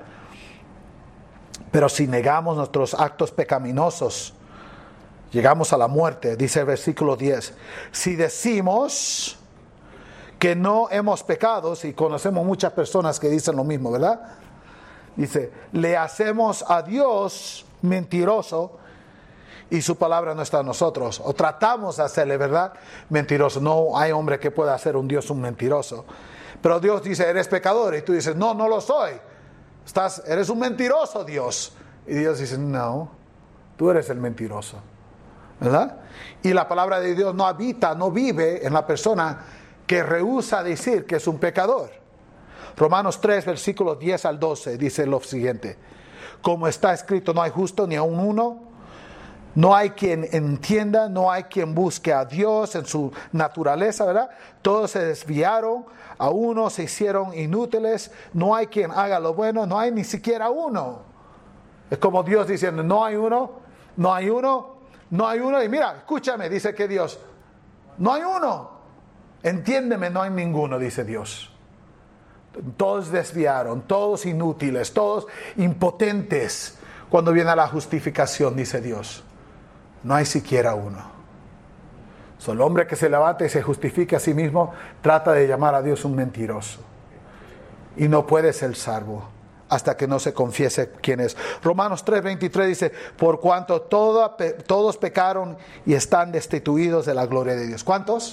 Pero si negamos nuestros actos pecaminosos, llegamos a la muerte, dice el versículo diez. Si decimos que no hemos pecado, y conocemos muchas personas que dicen lo mismo, ¿verdad? Dice, le hacemos a Dios mentiroso y su palabra no está en nosotros. O tratamos de hacerle, ¿verdad? Mentiroso. No hay hombre que pueda hacer un Dios un mentiroso. Pero Dios dice, eres pecador. Y tú dices, no, no lo soy. Estás, eres un mentiroso, Dios. Y Dios dice, no, tú eres el mentiroso. ¿Verdad? Y la palabra de Dios no habita, no vive en la persona que rehúsa decir que es un pecador. Romanos tres, versículos diez al doce, dice lo siguiente. Como está escrito, no hay justo ni aun uno. No hay quien entienda, no hay quien busque a Dios en su naturaleza, ¿verdad? Todos se desviaron, a uno se hicieron inútiles, no hay quien haga lo bueno, no hay ni siquiera uno. Es como Dios diciendo, no hay uno, no hay uno, no hay uno. Y mira, escúchame, dice que Dios, no hay uno. Entiéndeme, no hay ninguno, dice Dios. Todos desviaron, todos inútiles, todos impotentes. Cuando viene a la justificación, dice Dios, no hay siquiera uno. So, el hombre que se levanta y se justifica a sí mismo, trata de llamar a Dios un mentiroso. Y no puede ser salvo hasta que no se confiese quién es. Romanos tres, veintitrés dice, por cuanto todo, todos pecaron y están destituidos de la gloria de Dios. ¿Cuántos?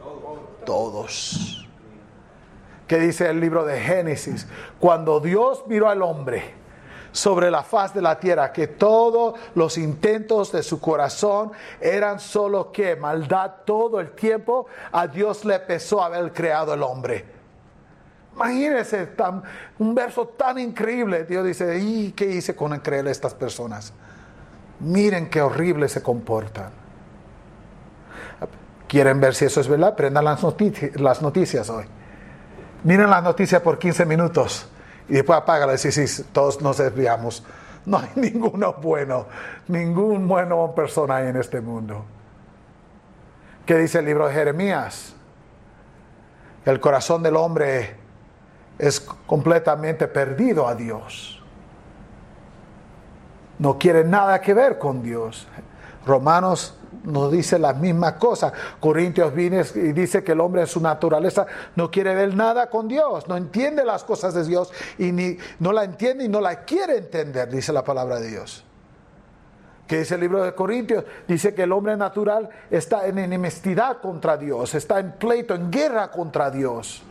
Todos. ¿Qué dice el libro de Génesis? Cuando Dios miró al hombre sobre la faz de la tierra, que todos los intentos de su corazón eran solo que maldad todo el tiempo, a Dios le pesó haber creado el hombre. Imagínense tan, un verso tan increíble. Dios dice, ¿y qué hice con creer a estas personas? Miren qué horrible se comportan. ¿Quieren ver si eso es verdad? Prendan las noticias, las noticias hoy. Miren las noticias por quince minutos. Y después apágala y sí, sí, todos nos desviamos. No hay ninguno bueno. Ningún bueno persona hay en este mundo. ¿Qué dice el libro de Jeremías? El corazón del hombre es completamente perdido a Dios. No quiere nada que ver con Dios. Romanos nos dice la misma cosa. Corintios viene y dice que el hombre en su naturaleza no quiere ver nada con Dios, no entiende las cosas de Dios y ni, no la entiende y no la quiere entender, dice la palabra de Dios. ¿Qué dice el libro de Corintios? Dice que el hombre natural está en enemistad contra Dios, está en pleito, en guerra contra Dios.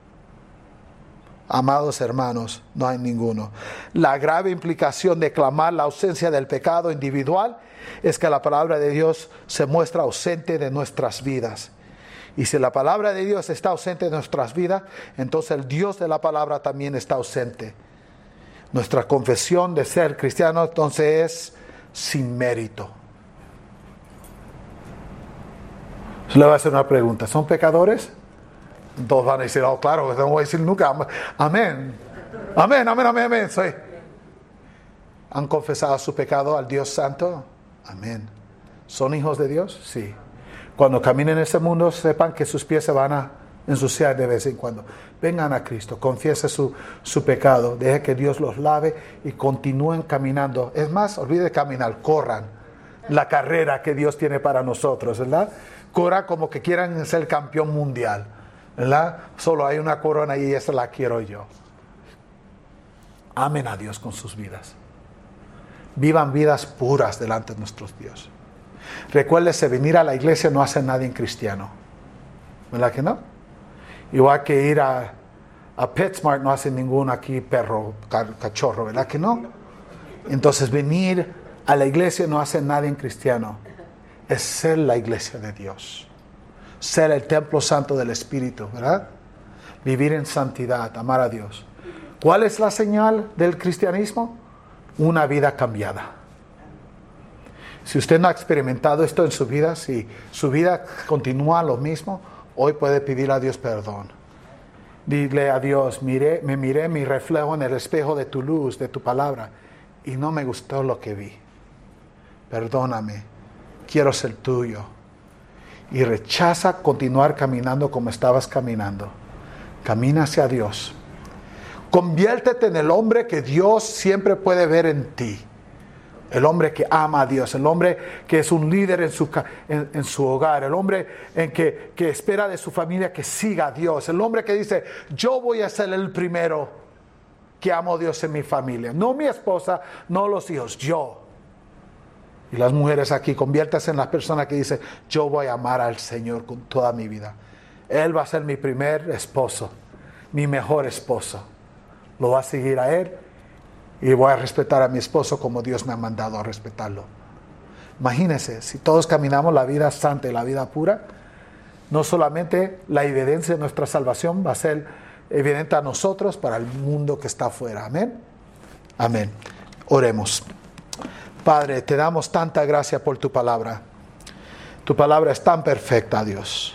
Amados hermanos, no hay ninguno. La grave implicación de clamar la ausencia del pecado individual es que la palabra de Dios se muestra ausente de nuestras vidas. Y si la palabra de Dios está ausente de nuestras vidas, entonces el Dios de la palabra también está ausente. Nuestra confesión de ser cristiano entonces es sin mérito. Le voy a hacer una pregunta. ¿Son pecadores? Todos van a decir, oh claro, no voy a decir nunca. Amén. Amén, amén, amén, amén. Soy. ¿Han confesado su pecado al Dios Santo? Amén. ¿Son hijos de Dios? Sí. Cuando caminen en este mundo, sepan que sus pies se van a ensuciar de vez en cuando. Vengan a Cristo, confiesen su, su pecado, deje que Dios los lave y continúen caminando. Es más, olviden de caminar, corran la carrera que Dios tiene para nosotros, ¿verdad? Corran como que quieran ser campeón mundial, ¿verdad? Solo hay una corona y esa la quiero yo. Amen a Dios con sus vidas. Vivan vidas puras delante de nuestros Dios. Recuérdese, venir a la iglesia no hace nadie cristiano. ¿Verdad que no? Igual que ir a, a PetSmart no hace ningún aquí perro, cachorro, ¿verdad que no? Entonces venir a la iglesia no hace nadie cristiano. Es ser la iglesia de Dios. Ser el templo santo del Espíritu, ¿verdad? Vivir en santidad, amar a Dios. ¿Cuál es la señal del cristianismo? Una vida cambiada. Si usted no ha experimentado esto en su vida, si su vida continúa lo mismo, hoy puede pedir a Dios perdón. Dile a Dios, miré, me miré mi reflejo en el espejo de tu luz, de tu palabra, y no me gustó lo que vi. Perdóname, quiero ser tuyo. Y rechaza continuar caminando como estabas caminando. Camina hacia Dios. Conviértete en el hombre que Dios siempre puede ver en ti. El hombre que ama a Dios, el hombre que es un líder en su, en, en su hogar, el hombre en que, que espera de su familia que siga a Dios, el hombre que dice, yo voy a ser el primero que amo a Dios en mi familia. No mi esposa, no los hijos, yo. Y las mujeres aquí, conviértase en la persona que dice, yo voy a amar al Señor con toda mi vida. Él va a ser mi primer esposo, mi mejor esposo. Lo voy a seguir a Él y voy a respetar a mi esposo como Dios me ha mandado a respetarlo. Imagínense, si todos caminamos la vida santa y la vida pura, no solamente la evidencia de nuestra salvación va a ser evidente a nosotros, para el mundo que está afuera. Amén. Amén. Oremos. Padre, te damos tanta gracia por tu palabra. Tu palabra es tan perfecta, Dios.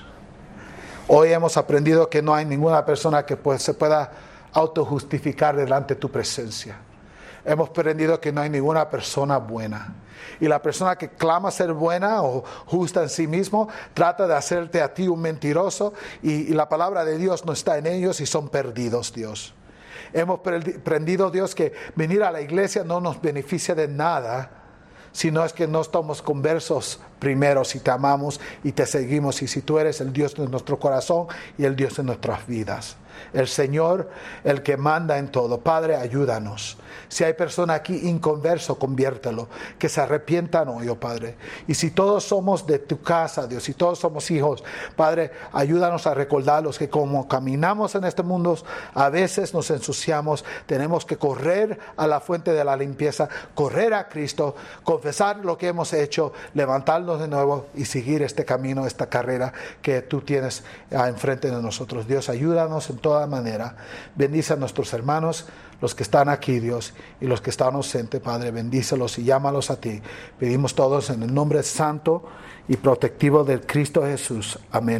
Hoy hemos aprendido que no hay ninguna persona que pues, se pueda autojustificar delante de tu presencia. Hemos aprendido que no hay ninguna persona buena. Y la persona que clama ser buena o justa en sí mismo, trata de hacerte a ti un mentiroso. Y, y la palabra de Dios no está en ellos y son perdidos, Dios. Hemos aprendido, Dios, que venir a la iglesia no nos beneficia de nada, sino es que no estamos conversos primero si te amamos y te seguimos, y si tú eres el Dios de nuestro corazón y el Dios de nuestras vidas. El Señor, el que manda en todo. Padre, ayúdanos. Si hay persona aquí inconverso, conviértelo. Que se arrepientan hoy, oh Padre. Y si todos somos de tu casa, Dios, si todos somos hijos, Padre, ayúdanos a recordarlos que como caminamos en este mundo, a veces nos ensuciamos. Tenemos que correr a la fuente de la limpieza, correr a Cristo, confesar lo que hemos hecho, levantarnos de nuevo y seguir este camino, esta carrera que tú tienes enfrente de nosotros. Dios, ayúdanos en toda manera. Bendice a nuestros hermanos, los que están aquí, Dios, y los que están ausentes, Padre, bendícelos y llámalos a ti. Pedimos todos en el nombre santo y protectivo del Cristo Jesús. Amén.